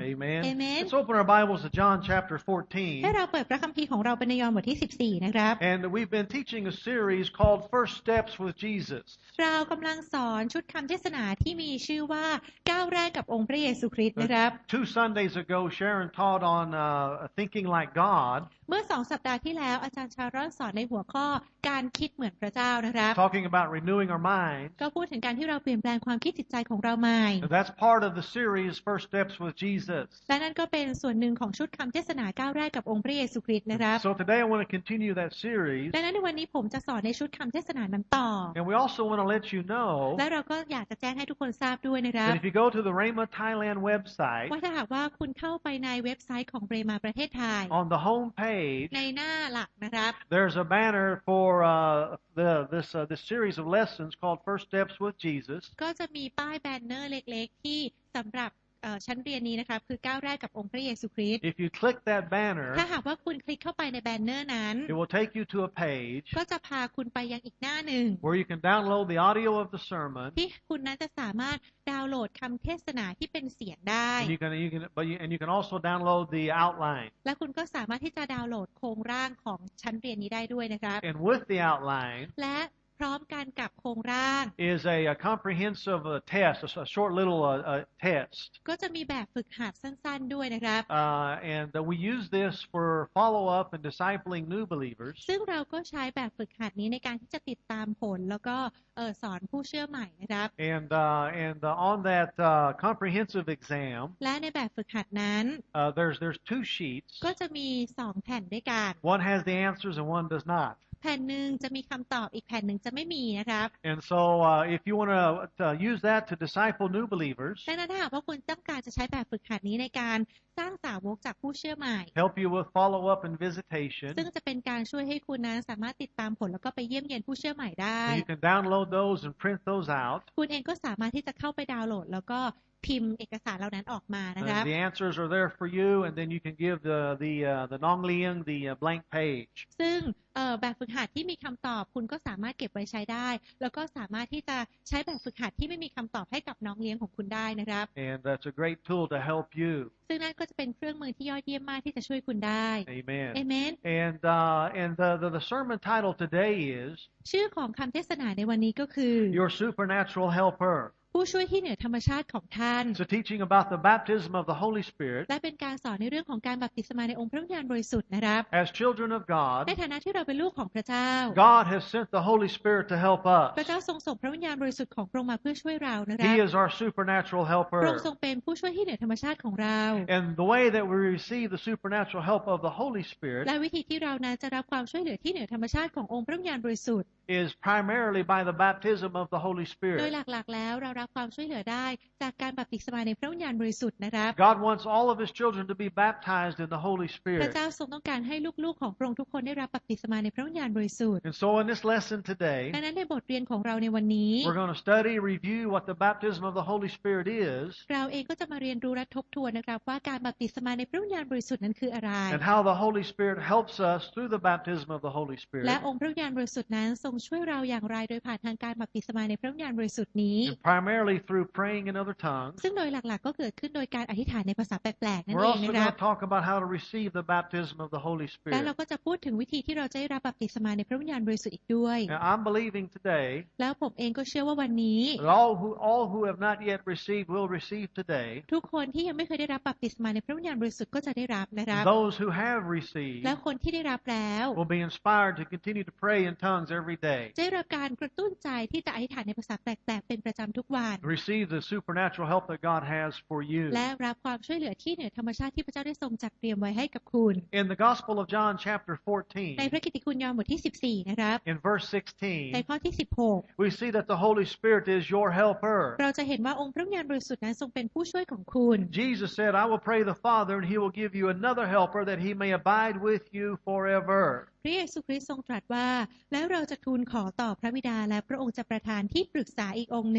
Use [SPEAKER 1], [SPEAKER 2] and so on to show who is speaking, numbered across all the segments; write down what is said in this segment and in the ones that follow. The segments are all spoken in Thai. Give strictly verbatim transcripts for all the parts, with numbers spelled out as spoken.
[SPEAKER 1] Amen.
[SPEAKER 2] Amen.
[SPEAKER 1] Let's open our Bibles to John chapter fourteen.
[SPEAKER 2] ให้เราเปิดพระคัมภีร์ของเราเป็นในยอห์นบทที่สิบสี่นะครับ
[SPEAKER 1] And we've been teaching a series called First Steps with Jesus.
[SPEAKER 2] เรากำลังสอนชุดคำเทศนาที่มีชื่อว่าก้าวแรกกับองค์พระเยซูคริสต์นะครับ
[SPEAKER 1] Two Sundays ago, Sharon taught on uh, thinking like God.
[SPEAKER 2] เมื่อสองสัปดาห์ที่แล้วอาจารย์ชารอนสอนในหัวข้อการคิดเหมือนพระเจ้านะครับ
[SPEAKER 1] Talking about renewing our minds.
[SPEAKER 2] ก็พูดถึงการที่เราเปลี่ยนแปลงความคิดจิตใจของเราใหม่
[SPEAKER 1] And that's part of the series First Steps with Jesus.
[SPEAKER 2] และนั่นก็เป็นส่วนหนึ่งของชุดคำเทศนาก้าวแรกกับองค์พระเยซูคริสต์นะครับ
[SPEAKER 1] So today I want to continue that series.
[SPEAKER 2] และนั้นในวันนี้ผมจะสอนในชุดคำเทศนานั้นต่อ
[SPEAKER 1] And we also want to let you know
[SPEAKER 2] และเราก็อยากจะแจ้งให้ทุกคนทราบด้วยนะครับ
[SPEAKER 1] that if you go to the Rhema Thailand website,
[SPEAKER 2] ว่าถ้าหากว่าคุณเข้าไปในเว็บไซต์ของเรมาประเทศไทย
[SPEAKER 1] on the home page,
[SPEAKER 2] ในหน้าหลักนะครับ
[SPEAKER 1] there's a banner for uh, the, this, uh, this series of lessons called First Steps with Jesus.
[SPEAKER 2] ก็จะมีป้ายแบนเนอร์เล็กๆที่สำหรับชั้นเรียนนี้นะครับคือก้าวแรกกับองค์พระเยซูคริสต์
[SPEAKER 1] If you click that banner,
[SPEAKER 2] ถ้าหากว่าคุณคลิกเข้าไปในแบนเนอร์นั้น
[SPEAKER 1] it will take you to a page
[SPEAKER 2] ก็จะพาคุณไปยังอีกหน้าหนึ่ง
[SPEAKER 1] where you can download the audio of the sermon.
[SPEAKER 2] ที่คุณนั้นจะสามารถดาวน์โหลดคำเทศนาที่เป็นเสียงได้
[SPEAKER 1] And you can, you can, but you, and you can also download the outline.
[SPEAKER 2] และคุณก็สามารถที่จะดาวน์โหลดโครงร่างของชั้นเรียนนี้ได้ด้วยนะครับ
[SPEAKER 1] And with the outline
[SPEAKER 2] และพร้อมกันกับโครงร่าง
[SPEAKER 1] is a, a comprehensive uh, test, a, a short little uh, uh, test.
[SPEAKER 2] ก็จะมีแบบฝึกหัดสั้นๆด้วยนะครับ
[SPEAKER 1] Uh, and uh, we use this for follow-up and discipling new believers.
[SPEAKER 2] ซึ่งเราก็ใช้แบบฝึกหัดนี้ในการที่จะติดตามผลแล้วก็เอ่อสอนผู้เชื่อใหม่นะครับ
[SPEAKER 1] And uh, and uh, on that uh, comprehensive exam,
[SPEAKER 2] และในแบบฝึกหัดนั้น
[SPEAKER 1] uh, there's there's two sheets.
[SPEAKER 2] ก็จะมีสองแผ่นด้วยกัน
[SPEAKER 1] One has the answers and one does not.
[SPEAKER 2] แผ่นหนึ่งจะมีคำตอบอีกแผ่นหนึ่งจะไม่มีนะครับ
[SPEAKER 1] And so uh, if you want to uh, use that to disciple new believers,
[SPEAKER 2] ดังนั้นถ้าหากว่าคุณต้องการจะใช้แบบฝึกหัดนี้ในการสร้างสาวกจากผู้เชื่อใหม่
[SPEAKER 1] help you with follow-up and visitation,
[SPEAKER 2] ซึ่งจะเป็นการช่วยให้คุณนั้นสามารถติดตามผลแล้วก็ไปเยี่ยมเยียนผู้เชื่อใหม่ได้
[SPEAKER 1] and you can download those and print those out.
[SPEAKER 2] คุณเองก็สามารถที่จะเข้าไปดาวน์โหลดแล้วก็พิมพ์เอกสารเหล่านั้นออกมานะครับ
[SPEAKER 1] And the answers are there for you, and then you can give the the uh, the Nong Liang the uh, blank page.
[SPEAKER 2] ซึ่งแบบฝึกหัดที่มีคำตอบคุณก็สามารถเก็บไว้ใช้ได้แล้วก็สามารถที่จะใช้แบบฝึกหัดที่ไม่มีคำตอบให้กับน้องเลี้ยงของคุณได้นะครับ
[SPEAKER 1] And that's a great tool to help you.
[SPEAKER 2] ซึ่งนั่นก็จะเป็นเครื่องมือที่ยอดเยี่ยมมากที่จะช่วยคุณได้
[SPEAKER 1] Amen.
[SPEAKER 2] Amen.
[SPEAKER 1] And uh, and the, the the sermon title today is
[SPEAKER 2] ชื่อของคำเทศนาในวันนี้ก็คือ
[SPEAKER 1] Your Supernatural Helper.
[SPEAKER 2] ผู้ช่วยที่เหนือธรรมชาติของท่าน
[SPEAKER 1] It's a teaching about the baptism of the Holy Spirit.
[SPEAKER 2] และเป็นการสอนในเรื่องของการบัพติศมาในองค์พระวิญญาณบริสุทธิ์นะครับ
[SPEAKER 1] As children of God,
[SPEAKER 2] ในฐานะที่เราเป็นลูกของพระเจ้า
[SPEAKER 1] God has sent the Holy Spirit to help
[SPEAKER 2] พระ
[SPEAKER 1] us.
[SPEAKER 2] เจ้าทรงส่งพระวิญญาณบริสุทธิ์ของพระองค์มาเพื่อช่วยเรานะครับ
[SPEAKER 1] He is our supernatural
[SPEAKER 2] พระองค์
[SPEAKER 1] helper.
[SPEAKER 2] ทรงเป็นผู้ช่วยที่เหนือธรรมชาติของเรา
[SPEAKER 1] And the way that we receive the supernatural help of the Holy Spirit
[SPEAKER 2] และวิธีที่เรานั้นจะรับความช่วยเหลือที่เหนือธรรมชาติขององค์พระวิญญาณบริสุทธิ์
[SPEAKER 1] is primarily by the baptism of the Holy
[SPEAKER 2] โดย
[SPEAKER 1] Spirit.
[SPEAKER 2] หลักๆแล้วเรารับความช่วยเหลือได้จากการบัพติศมาในพระวิญญาณบริสุทธิ์นะครับ
[SPEAKER 1] God wants all of His children to be baptized in the Holy
[SPEAKER 2] พระ
[SPEAKER 1] Spirit.
[SPEAKER 2] เจ้าทรงต้องการให้ลูกๆของพระองค์ทุกคนได้รับบัพติศมาในพระวิญญาณบริสุทธิ์
[SPEAKER 1] And so in this lesson today,
[SPEAKER 2] ดังนั้นในบทเรียนของเราในวันนี้
[SPEAKER 1] we're going to study, review what the baptism of the Holy Spirit is,
[SPEAKER 2] เราเองก็จะมาเรียนรู้และทบทวนนะครับว่าการบัพติศมาในพระวิญญาณบริสุทธิ์นั้นคืออะไร
[SPEAKER 1] and how the Holy Spirit helps us through the baptism of the Holy
[SPEAKER 2] และ
[SPEAKER 1] Spirit,
[SPEAKER 2] องค์พระวิญญาณบริสุทธิ์นั้นทรงช่วยเราอย่างไรโดยผ่านทางการบัพติศมาในพระวิญญาณบริสุทธิ์นี้
[SPEAKER 1] and primarily through praying in other tongues.
[SPEAKER 2] ซึ่งโดยหลักๆก็เกิดขึ้นโดยการอธิษฐานในภาษาแปลกๆนั่น
[SPEAKER 1] We're
[SPEAKER 2] เอง
[SPEAKER 1] also
[SPEAKER 2] นะ
[SPEAKER 1] going
[SPEAKER 2] ครับ
[SPEAKER 1] to talk about how to receive the baptism of the Holy
[SPEAKER 2] และเรา
[SPEAKER 1] Spirit.
[SPEAKER 2] ก็จะพูดถึงวิธีที่เราจะได้รับบัพติศมาในพระวิญญาณบริสุทธิ์อีกด้วย
[SPEAKER 1] Now, I'm believing today
[SPEAKER 2] แล้วผมเองก็เชื่อว่าวันนี้
[SPEAKER 1] that all who all who have not yet received will receive today.
[SPEAKER 2] ทุกคนที่ยังไม่เคยได้รับบัพติศมาในพระวิญญาณบริสุทธิ์ก็จะได้รับนะครับ
[SPEAKER 1] Those who have received
[SPEAKER 2] และคนที่ได้รับแล้ว
[SPEAKER 1] will be inspired to continue to pray in tongues every day.
[SPEAKER 2] จะได้รับการกระตุ้นใจที่จะอธิษฐานในภาษาแปลกๆเป็นประจำทุกวัน
[SPEAKER 1] Receive the supernatural help that God has for you.
[SPEAKER 2] และรับความช่วยเหลือที่เหนือธรรมชาติที่พระเจ้าได้ทรงจัดเตรียมไว้ให้กับคุณ
[SPEAKER 1] In the Gospel of John, chapter
[SPEAKER 2] ใน
[SPEAKER 1] fourteen,
[SPEAKER 2] พระกิตติคุณยอห์นบทที่สิบสี่นะครับ
[SPEAKER 1] in verse
[SPEAKER 2] ใน
[SPEAKER 1] sixteen,
[SPEAKER 2] ข้อที่สิบหก
[SPEAKER 1] we see that the Holy Spirit is your helper.
[SPEAKER 2] เราจะเห็นว่าองค์พระวิญญาณบริสุทธิ์นั้นทรงเป็นผู้ช่วยของคุณ
[SPEAKER 1] Jesus said, I will pray the Father, and He will give you another helper that He may abide with you forever.
[SPEAKER 2] พระเยซูคริสต์ทรงตรัสว่าแล้วเราจะทูลขอต่อพระบิดาและพระองค์จะประทานที่ปรึกษาอีกองค์หนึ่ง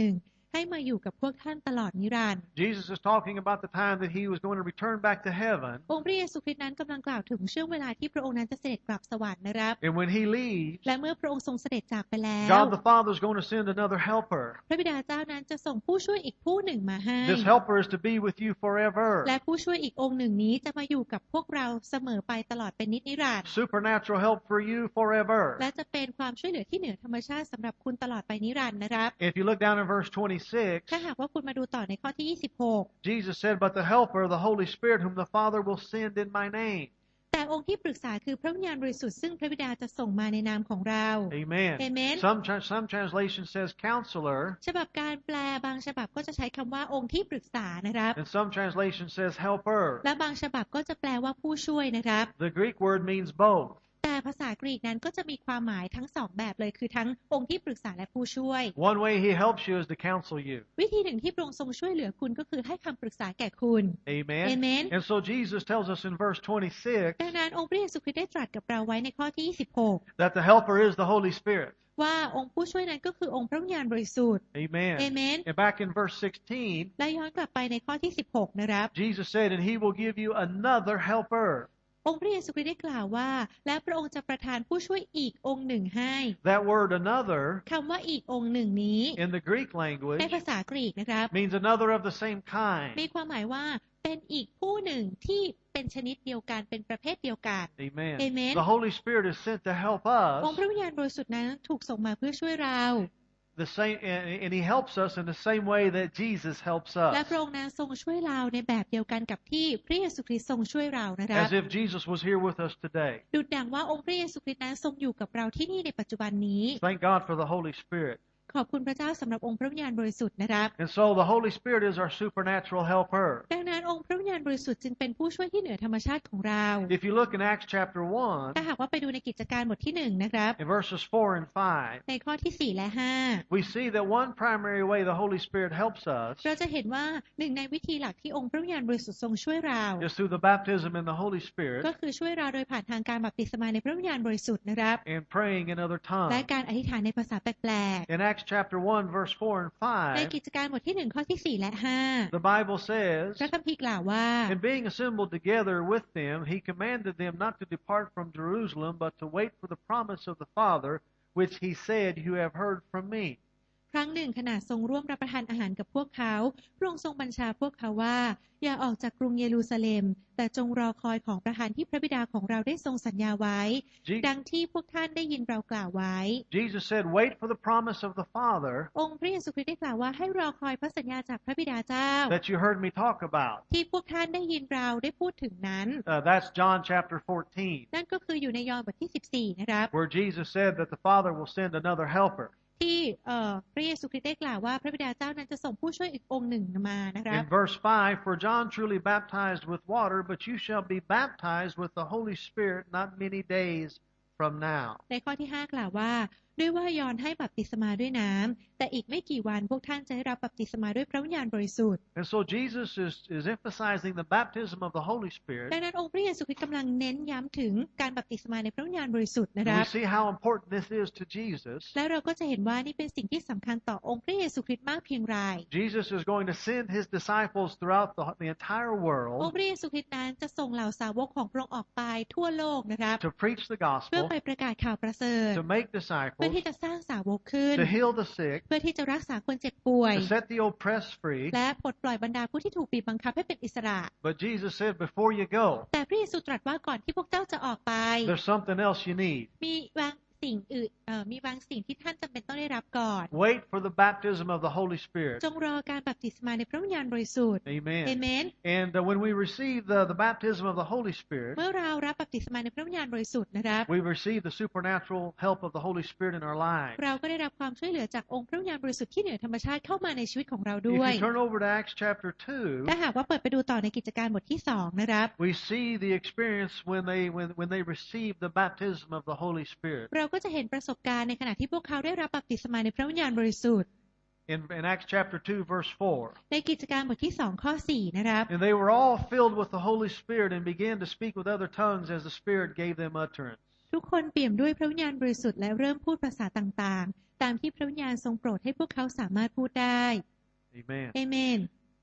[SPEAKER 2] ให้มาอยู่กับพวกท่านตลอดนิรันดร์
[SPEAKER 1] Jesus is talking about the time that he was going to return back to heaven.
[SPEAKER 2] องค์พระเยซูคริสต์นั้นกำลังกล่าวถึงช่วงเวลาที่พระองค์นั้นจะเสด็จกลับสวรรค์นะครับ
[SPEAKER 1] And when he leaves,
[SPEAKER 2] และเมื่อพระองค์ทรงเสด็จจากไปแล้ว
[SPEAKER 1] God the Father is going to send another helper.
[SPEAKER 2] พระบิดาเจ้านั้นจะส่งผู้ช่วยอีกผู้หนึ่งมาให้
[SPEAKER 1] This helper is to be with you forever.
[SPEAKER 2] และผู้ช่วยอีกองค์หนึ่งนี้จะมาอยู่กับพวกเราเสมอไปตลอดเป็นนิจนิรันดร์
[SPEAKER 1] Supernatural help for you forever.
[SPEAKER 2] และจะเป็นความช่วยเหลือที่เหนือธรรมชาติสำหรับคุณตลอดไปนิรันดร์นะครับ
[SPEAKER 1] If you look down in verse twenty-six,
[SPEAKER 2] ถ้าหากว่าคุณมาดูต่อในข้อที่ยี่สิบหก
[SPEAKER 1] Jesus said, "But the helper, the Holy Spirit, whom the Father will send in my name."
[SPEAKER 2] แต่องค์ที่ปรึกษาคือพระวิญญาณบริสุทธิ์ซึ่งพระบิดาจะส่งมาในนามของเรา
[SPEAKER 1] Amen.
[SPEAKER 2] Amen.
[SPEAKER 1] Some some translation says counselor,
[SPEAKER 2] ฉบับการแปลบางฉบับก็จะใช้คำว่าองค์ที่ปรึกษานะครับ
[SPEAKER 1] and some translation says helper.
[SPEAKER 2] และบางฉบับก็จะแปลว่าผู้ช่วยนะครับ
[SPEAKER 1] The Greek word means both.
[SPEAKER 2] แต่ภาษากรีกนั้นก็จะมีความหมายทั้งสองแบบเลยคือทั้งองค์ที่ปรึกษาและผู้ช่วย
[SPEAKER 1] One way he helps you is to counsel you.
[SPEAKER 2] วิธีหนึ่งที่พระองค์ทรงช่วยเหลือคุณก็คือให้คำปรึกษาแก่คุณ
[SPEAKER 1] Amen.
[SPEAKER 2] Amen.
[SPEAKER 1] And so Jesus tells us in verse twenty-six
[SPEAKER 2] ดังนั้นองค์พระเยซูคริสต์ได้ตรัสกับเราไว้ในข้อที่ยี่สิบหก
[SPEAKER 1] that the helper is the Holy Spirit.
[SPEAKER 2] ว่าองค์ผู้ช่วยนั้นก็คือองค์พระวิญญาณบริสุทธิ์
[SPEAKER 1] Amen.
[SPEAKER 2] Amen.
[SPEAKER 1] And back in verse sixteen,
[SPEAKER 2] และย้อนกลับไปในข้อที่สิบหกนะครับ
[SPEAKER 1] Jesus said, "And he will give you another helper."
[SPEAKER 2] องค์พระเยซูคริสต์ได้กล่าวว่าและพระองค์จะประทานผู้ช่วยอีกองค์หนึ่งให้
[SPEAKER 1] That word another
[SPEAKER 2] คำว่าอีกองค์หนึ่งนี้
[SPEAKER 1] in the Greek language
[SPEAKER 2] ในภาษากรีกนะครับ
[SPEAKER 1] means another of the same kind.
[SPEAKER 2] มีความหมายว่าเป็นอีกผู้หนึ่งที่เป็นชนิดเดียวกันเป็นประเภทเดียวกัน
[SPEAKER 1] Amen.
[SPEAKER 2] Amen.
[SPEAKER 1] The Holy Spirit is sent to help
[SPEAKER 2] องค์
[SPEAKER 1] us.
[SPEAKER 2] พระวิญญาณบริสุทธิ์นั้นถูกส่งมาเพื่อช่วยเรา
[SPEAKER 1] The same, and and he helps us in the same way that Jesus helps
[SPEAKER 2] และ
[SPEAKER 1] us.
[SPEAKER 2] พระองค์นั้นทรงช่วยเราในแบบเดียวกันกับที่พระเยซูคริสต์ทรงช่วยเรานะครับ
[SPEAKER 1] As if Jesus was here with us today.
[SPEAKER 2] ดุจดังว่าองค์พระเยซูคริสต์นั้นทรงอยู่กับเราที่นี่ในปัจจุบันนี้
[SPEAKER 1] Thank God for the Holy Spirit.
[SPEAKER 2] ขอบคุณพระเจ้าสำหรับองค์พระวิญญาณบริสุทธิ์นะครับ
[SPEAKER 1] And so the Holy Spirit is our supernatural helper.
[SPEAKER 2] ดังนั้นองค์พระวิญญาณบริสุทธิ์จึงเป็นผู้ช่วยที่เหนือธรรมชาติของเรา
[SPEAKER 1] If you look in Acts chapter one,
[SPEAKER 2] ถ้าหากว่าไปดูในกิจการบทที่หนึ่งนะครับ
[SPEAKER 1] in verses four and five,
[SPEAKER 2] ในข้อที่สี่และห้า
[SPEAKER 1] we see that one primary way the Holy Spirit helps us
[SPEAKER 2] เราจะเห็นว่าหนึ่งในวิธีหลักที่องค์พระวิญญาณบริสุทธิ์ทรงช่วยเรา
[SPEAKER 1] is through the baptism in the Holy Spirit
[SPEAKER 2] ก็คือช่วยเราโดยผ่านทางการบัพติศมาในพระวิญญาณบริสุทธิ์นะครับ
[SPEAKER 1] and praying in other
[SPEAKER 2] และ
[SPEAKER 1] tongues.
[SPEAKER 2] การอธิษฐานในภาษาแปลก
[SPEAKER 1] In Acts chapter one, verse four and
[SPEAKER 2] ๆใน
[SPEAKER 1] five,
[SPEAKER 2] กิจการบทที่หนึ่งข้อที่สี่และห้า
[SPEAKER 1] the Bible says,
[SPEAKER 2] พระคัมภีร์กล่าวว่า
[SPEAKER 1] "And being assembled together with them, he commanded them not to depart from Jerusalem, but to wait for the promise of the Father, which he said, 'You have heard from me.'"
[SPEAKER 2] ครั้งหนึ่งขณะทรงร่วมรับประทานอาหารกับพวกเขาพระองค์ทรงบัญชาพวกเขาว่าอย่าออกจากกรุงเยรูซาเล็มแต่จงรอคอยของประทานที่พระบิดาของเราได้ทรงสัญญาไว้
[SPEAKER 1] Je-
[SPEAKER 2] ดังที่พวกท่านได้ยินเรากล่าวไว้
[SPEAKER 1] Jesus said, "Wait for the promise of the Father
[SPEAKER 2] องค์พระเยซูคริสต์ได้กล่าวว่าให้รอคอยพระสัญญาจากพระบิดาเจ้า
[SPEAKER 1] that you heard me talk about."
[SPEAKER 2] ที่พวกท่านได้ยินเราได้พูดถึงนั้น
[SPEAKER 1] Uh, that's John chapter fourteen,
[SPEAKER 2] นั่นก็คืออยู่ในยอห์นบทที่สิบสี่นะครับ
[SPEAKER 1] where Jesus said that the Father will send another helper.
[SPEAKER 2] ที่เอ่อพระเยซูคริสต์ได้กล่าวว่าพระบิดาเจ้านั้นจะส่งผู้ช่วยอีกองค์หนึ่งมานะครับ
[SPEAKER 1] In verse five, "For John truly baptized with water, but you shall be baptized with the Holy Spirit not many days from now."
[SPEAKER 2] ในข้อที่ห้ากล่าวว่าด้วยว่ายอห์นให้บัพติศมาด้วยน้ำแต่อีกไม่กี่วันพวกท่านจะได้รับบัพติศมาด้วยพระวิญญาณบริสุทธิ์
[SPEAKER 1] And so Jesus is, is emphasizing the baptism of the Holy Spirit.
[SPEAKER 2] ดังนั้นองค์พระเยซูคริสต์กำลังเน้นย้ำถึงการบัพติศมาในพระวิญญาณบริสุทธิ์นะค
[SPEAKER 1] And
[SPEAKER 2] รับ
[SPEAKER 1] we see how important this is to Jesus.
[SPEAKER 2] และเราก็จะเห็นว่านี่เป็นสิ่งที่สำคัญต่อองค์พระเยซูคริสต์มากเพียงไร
[SPEAKER 1] Jesus is going to send his disciples throughout the, the entire
[SPEAKER 2] องค์
[SPEAKER 1] world
[SPEAKER 2] พระเยซูคริสต์นั้นจะส่งเหล่าสาวกของพระองค์ออกไปทั่วโลกนะครับ
[SPEAKER 1] to preach the
[SPEAKER 2] เพื่อ
[SPEAKER 1] gospel,
[SPEAKER 2] ไปประกาศข่าวประเสริฐ
[SPEAKER 1] to make
[SPEAKER 2] เพื่อ
[SPEAKER 1] disciples,
[SPEAKER 2] ที่จะสร้างสาวกขึ้น
[SPEAKER 1] to heal the sick,
[SPEAKER 2] เพื่อที่จะรักษาคนเจ็บป่วย
[SPEAKER 1] to set the oppressed free.
[SPEAKER 2] และปลดปล่อยบรรดาผู้ที่ถูกบีบบังคับให้เป็นอิสระ
[SPEAKER 1] But Jesus said, before you go,
[SPEAKER 2] แต่พระเยซูตรัสว่าก่อนที่พวกเจ้าจะออกไป
[SPEAKER 1] there's something else you need.
[SPEAKER 2] มีบางสิ่งอื่นเอ่อมีบางสิ่งที่ท่านจำเป็นต้องได้รับก่อน
[SPEAKER 1] Wait for the baptism of the Holy Spirit.
[SPEAKER 2] จงรอการบัพติศมาในพระวิญญาณบริสุทธิ์
[SPEAKER 1] Amen.
[SPEAKER 2] เอเมน
[SPEAKER 1] And uh, when we receive the, the baptism of the Holy Spirit,
[SPEAKER 2] เมื่อเรารับบัพติศมาในพระวิญญาณบริสุทธิ์นะครับ
[SPEAKER 1] we receive the supernatural help of the Holy Spirit in our lives.
[SPEAKER 2] เราก็ได้รับความช่วยเหลือจากองค์พระวิญญาณบริสุทธิ์ที่เหนือธรรมชาติเข้ามาในชีวิตของเราด้วย
[SPEAKER 1] If you turn over to Acts chapter two,
[SPEAKER 2] ถ้าหากว่าเปิดไปดูต่อในกิจการบทที่สองนะครับ
[SPEAKER 1] we see the experience when they when, when they receive the baptism of the Holy Spirit.
[SPEAKER 2] เราก็จะเห็นประสบการณ์ในขณะที่พวกเขาได้รับบัพติศมาในพระวิญญาณบริสุทธิ์
[SPEAKER 1] In, in Acts chapter two, verse four.
[SPEAKER 2] ในกิจการบทที่สองข้อสี่นะครับ
[SPEAKER 1] And they were all filled with the Holy Spirit and began to speak with other tongues as the Spirit gave them utterance.
[SPEAKER 2] ทุกคนเปี่ยมด้วยพระวิญญาณบริสุทธิ์และเริ่มพูดภาษาต่างๆ ตามที่พระวิญญาณทรงโปรดให้พวกเขาสามารถพูดได้
[SPEAKER 1] Amen.
[SPEAKER 2] Amen.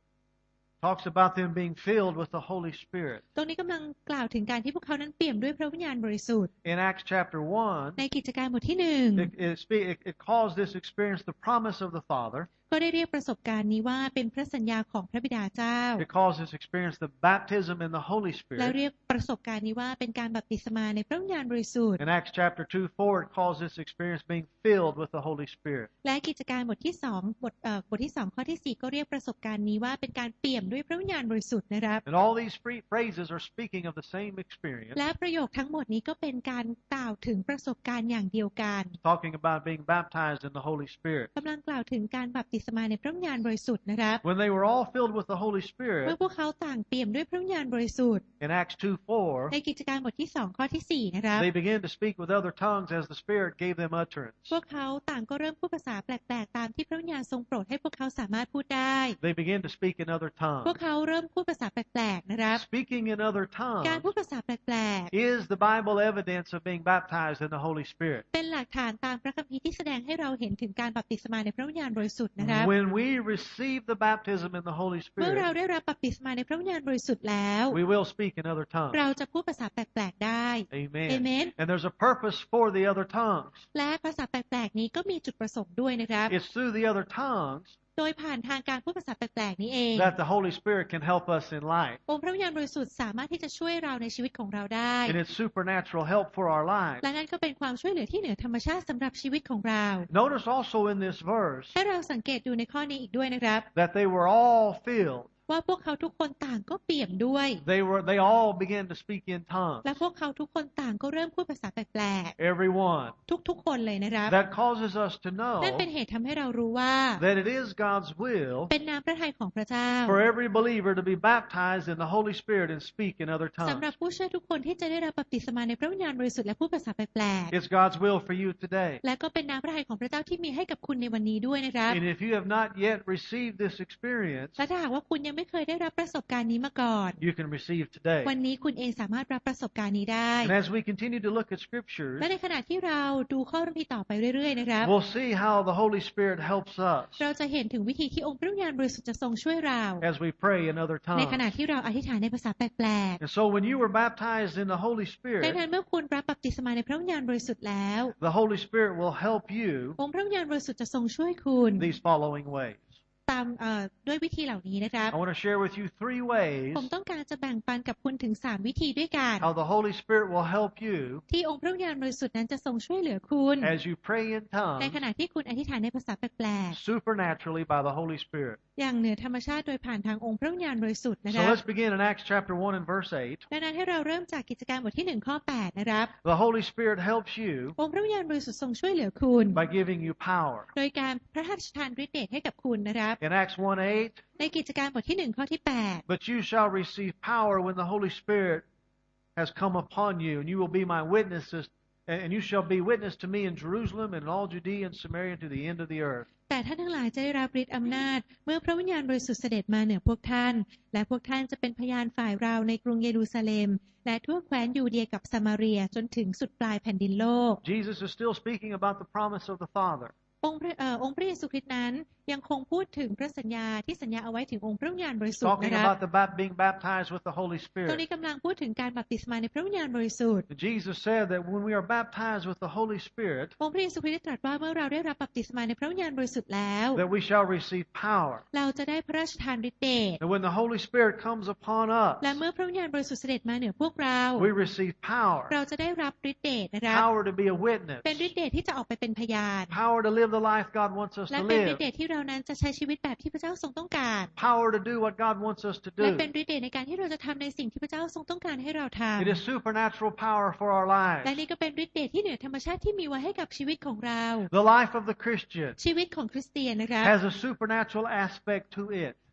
[SPEAKER 1] Talks about them being filled with the Holy Spirit.
[SPEAKER 2] ตรงนี้กำลังกล่าวถึงการที่พวกเขานั้นเปี่ยมด้วยพระวิญญาณบริสุทธิ์
[SPEAKER 1] In Acts chapter one,
[SPEAKER 2] ในกิจการบทที่หนึ่ง
[SPEAKER 1] it, it, it, it calls this experience the promise of the Father.
[SPEAKER 2] ก็ได้เรียกประสบการณ์นี้ว่าเป็นพระสัญญาของพระบิดาเจ้า
[SPEAKER 1] It calls this experience the baptism in the Holy
[SPEAKER 2] แล้ว
[SPEAKER 1] Spirit.
[SPEAKER 2] เรียกประสบการณ์นี้ว่าเป็นการบัพติศมาในพระวิญญาณบริสุทธิ์
[SPEAKER 1] In Acts chapter two, four, it calls this experience being filled with the Holy Spirit.
[SPEAKER 2] และกิจการบทที่สองบทเอ่อบทที่สองข้อที่สี่ก็เรียกประสบการณ์นี้ว่าเป็นการเปี่ยมด้วยพระวิญญาณบริสุทธิ์นะครับ
[SPEAKER 1] And all these phrases are speaking of the same experience,
[SPEAKER 2] และประโยคทั้งหมดนี้ก็เป็นการกล่าวถึงประสบการณ์อย่างเดียวกัน
[SPEAKER 1] talking about being baptized in the Holy Spirit.
[SPEAKER 2] กำลังกล่าวถึงการบัพติศมาในพระวิญญาณบริสุทธิ์นะครับ
[SPEAKER 1] When they were all filled with the Holy
[SPEAKER 2] เมื่อ
[SPEAKER 1] Spirit,
[SPEAKER 2] พวกเขาต่างเปี่ยมด้วยพระวิญญาณบริสุทธิ์
[SPEAKER 1] in Acts two, four,
[SPEAKER 2] ในกิจการบทที่สองข้อที่สี่นะครับ
[SPEAKER 1] they began to speak with other tongues as the Spirit gave them utterance.
[SPEAKER 2] พวกเขาต่างก็เริ่มพูดภาษาแปลกๆตามที่พระวิญญาณทรงโปรดให้พวกเขาสามารถพูดได้
[SPEAKER 1] They began to speak in other
[SPEAKER 2] พวก
[SPEAKER 1] tongues.
[SPEAKER 2] เขาเริ่มพูดภาษาแปลกๆนะครับ
[SPEAKER 1] Speaking in other
[SPEAKER 2] การ
[SPEAKER 1] tongues
[SPEAKER 2] พูดภาษาแปลก
[SPEAKER 1] is the Bible evidence of being baptized in the Holy Spirit.
[SPEAKER 2] ๆเป็นหลักฐานตามพระคัมภีร์ที่แสดงให้เราเห็นถึงการบัพติศมาในพระวิญญาณบริสุทธิ์นะครับ
[SPEAKER 1] When we receive the baptism in the Holy
[SPEAKER 2] เมื่อเรา
[SPEAKER 1] Spirit,
[SPEAKER 2] ได้รับบัพติศมาในพระวิญญาณบริสุทธิ์แล้ว
[SPEAKER 1] we will speak in other tongues.
[SPEAKER 2] เราจะพูดภาษาแปลกๆได้
[SPEAKER 1] Amen.
[SPEAKER 2] Amen.
[SPEAKER 1] And there's a purpose for the other tongues.
[SPEAKER 2] และภาษาแปลกๆนี้ก็มีจุดประสงค์ด้วยนะครับ
[SPEAKER 1] It's through the other tongues
[SPEAKER 2] โดยผ่านทางการพูดภาษาแปลกๆนี้เอง
[SPEAKER 1] that the Holy Spirit can help us in life.
[SPEAKER 2] องค์พระวิญญาณบริสุทธิ์สามารถที่จะช่วยเราในชีวิตของเราได้
[SPEAKER 1] And it's supernatural help for our lives.
[SPEAKER 2] และนั่นก็เป็นความช่วยเหลือที่เหนือธรรมชาติสำหรับชีวิตของเรา
[SPEAKER 1] Notice also in this verse
[SPEAKER 2] ให้เราสังเกตดูในข้อนี้อีกด้วยนะครับ
[SPEAKER 1] that they were all filled.
[SPEAKER 2] ว่าพวกเขาทุกคนต่างก็เปี่ยมด้วย
[SPEAKER 1] They were they all began to speak in tongues.
[SPEAKER 2] และพวกเขาทุกคนต่างก็เริ่มพูดภาษาแปลก
[SPEAKER 1] Everyone.
[SPEAKER 2] ๆทุกๆคนเลยนะครับ
[SPEAKER 1] That causes us to
[SPEAKER 2] นั่น
[SPEAKER 1] know
[SPEAKER 2] เป็นเหตุทำให้เรารู้ว่า
[SPEAKER 1] that it is God's will
[SPEAKER 2] เป็นน้ำพระทัยของพระเจ้า
[SPEAKER 1] for every believer to be baptized in the Holy Spirit and speak in other
[SPEAKER 2] สำหรับ
[SPEAKER 1] tongues.
[SPEAKER 2] ผู้เชื่อทุกคนที่จะได้รับบัพติศมาในพระวิญญาณบริสุทธิ์และพูดภาษาแปลก
[SPEAKER 1] It's God's will for you today.
[SPEAKER 2] ๆและก็เป็นน้ำพระทัยของพระเจ้าที่มีให้กับคุณในวันนี้ด้วยนะครับ
[SPEAKER 1] And if you have not yet received this experience,
[SPEAKER 2] และถ้าหากว่าคุณยังไม่เคยได้รับประสบการณ์นี้มาก่อน
[SPEAKER 1] you can receive today.
[SPEAKER 2] วันนี้คุณเองสามารถรับประสบการณ์นี้ได้
[SPEAKER 1] And as we continue to look at scriptures,
[SPEAKER 2] และในขณะที่เราดูข้อพระคัมภีร์ต่อไปเรื่อยๆนะครับ
[SPEAKER 1] we'll see how the Holy Spirit helps us
[SPEAKER 2] เราจะเห็นถึงวิธีที่องค์พระวิญญาณบริสุทธิ์จะทรงช่วยเรา
[SPEAKER 1] as we pray in other
[SPEAKER 2] ในขณะ
[SPEAKER 1] tongues.
[SPEAKER 2] ที่เราอธิษฐานในภาษาแปลก
[SPEAKER 1] And so when you were baptized in the Holy
[SPEAKER 2] ๆดัง
[SPEAKER 1] Spirit,
[SPEAKER 2] นั้นเมื่อคุณรับบัพติศมาในพระวิญญาณบริสุทธิ์แล้ว
[SPEAKER 1] the Holy Spirit will help you
[SPEAKER 2] องค์พระวิญญาณบริสุทธิ์จะทรงช่วยคุณ
[SPEAKER 1] these following ways.
[SPEAKER 2] ตามเอ่อด้วยวิธีเหล่านี้นะครับ
[SPEAKER 1] I want to share with you three ways
[SPEAKER 2] ผมต้องการจะแบ่งปันกับคุณถึงสามวิธีด้วยกัน
[SPEAKER 1] how the Holy Spirit will help you
[SPEAKER 2] ที่องค์พระวิญญาณบริสุทธิ์นั้นจะทรงช่วยเหลือคุณ
[SPEAKER 1] as you pray in
[SPEAKER 2] ใน
[SPEAKER 1] tongues
[SPEAKER 2] ขณะที่คุณอธิษฐานในภาษาแปลก
[SPEAKER 1] supernaturally by the Holy Spirit.
[SPEAKER 2] ๆอย่างเหนือธรรมชาติโดยผ่านทางองค์พระวิญญาณบริสุทธิ์นะค
[SPEAKER 1] So
[SPEAKER 2] รับ
[SPEAKER 1] let's begin in Acts chapter one and verse eight.
[SPEAKER 2] ดังนั้นให้เราเริ่มจากกิจการบทที่หนึ่งข้อแปดนะครับ
[SPEAKER 1] The Holy Spirit helps you
[SPEAKER 2] องค์พระวิญญาณบริสุทธิ์ทรงช่วยเหลือคุณ
[SPEAKER 1] by giving you power.
[SPEAKER 2] โดยการพระราชทานฤทธิ์เดชให้กับคุณนะครับ
[SPEAKER 1] In Acts one eight,
[SPEAKER 2] ในกิจการบทที่หนึ่งข้อที่แปด
[SPEAKER 1] but you shall receive power when the Holy Spirit has come upon you, and you will be my witnesses, and you shall be witness to me in Jerusalem and in all Judea and Samaria and to the end of the earth.
[SPEAKER 2] แต่ท่านทั้งหลายจะได้รับฤทธิ์อำนาจเมื่อพระวิญญาณบริสุทธิ์เสด็จมาเหนือพวกท่านและพวกท่านจะเป็นพยานฝ่ายเราในกรุงเยรูซาเล็มและทั่วแคว้นยูเดียกับซามาเรียจนถึงสุดปลายแผ่นดินโลก
[SPEAKER 1] Jesus is still speaking about the promise of the Father.
[SPEAKER 2] องค์พระเอ่อองค์พระเยซูคริสต์นั้นยังคงพูดถึงพระสัญญาที่สัญญาเอาไว้ถึงองค์พระวิญญาณบริสุทธิ์
[SPEAKER 1] Talking
[SPEAKER 2] นะครับ
[SPEAKER 1] about the bap- being baptized with the Holy
[SPEAKER 2] ตรงนี้
[SPEAKER 1] Spirit.
[SPEAKER 2] กำลังพูดถึงการบัพติศมาในพระวิญญาณบริสุทธิ์
[SPEAKER 1] Jesus said that when we are baptized with the Holy Spirit,
[SPEAKER 2] องค์พระเยซูคริสต์ได้ตรัสว่าเมื่อเราได้รับบัพติศมาในพระวิญญาณบริสุทธิ์แล้ว
[SPEAKER 1] that we shall receive power.
[SPEAKER 2] เราจะได้พระราชทานฤทธิ์เดช
[SPEAKER 1] And when the Holy Spirit comes upon
[SPEAKER 2] และ
[SPEAKER 1] us,
[SPEAKER 2] เมื่อพระวิญญาณบริสุทธิ์เสด็จมาเหนือพวกเรา
[SPEAKER 1] we receive power.
[SPEAKER 2] เราจะได้รับฤทธิ์เดชนะครับ
[SPEAKER 1] Power to be a witness.
[SPEAKER 2] เป็นฤทธิ์เดชที่จะออกไปเป็นพยาน
[SPEAKER 1] Power to live the life God wants us
[SPEAKER 2] และ
[SPEAKER 1] to
[SPEAKER 2] เป็นฤท
[SPEAKER 1] live.
[SPEAKER 2] ธิ์เดชที่เรานั้นจะใช้ชีวิตแบบที่พระเจ้าทรงต้องการ
[SPEAKER 1] Power to do what God wants us to
[SPEAKER 2] และ
[SPEAKER 1] do.
[SPEAKER 2] เป็นฤทธิ์เดชในการที่เราจะทำในสิ่งที่พระเจ้าทรงต้องการให้เราท
[SPEAKER 1] It is supernatural power for our
[SPEAKER 2] ำและ
[SPEAKER 1] lives.
[SPEAKER 2] นี่ก็เป็นฤทธิ์เดชที่เหนือธรรมชาติที่มีไว้ให้กับชีวิตของเรา
[SPEAKER 1] The life of the Christian
[SPEAKER 2] ชีวิตของคริสเตียนนะครับ
[SPEAKER 1] has a supernatural aspect to it.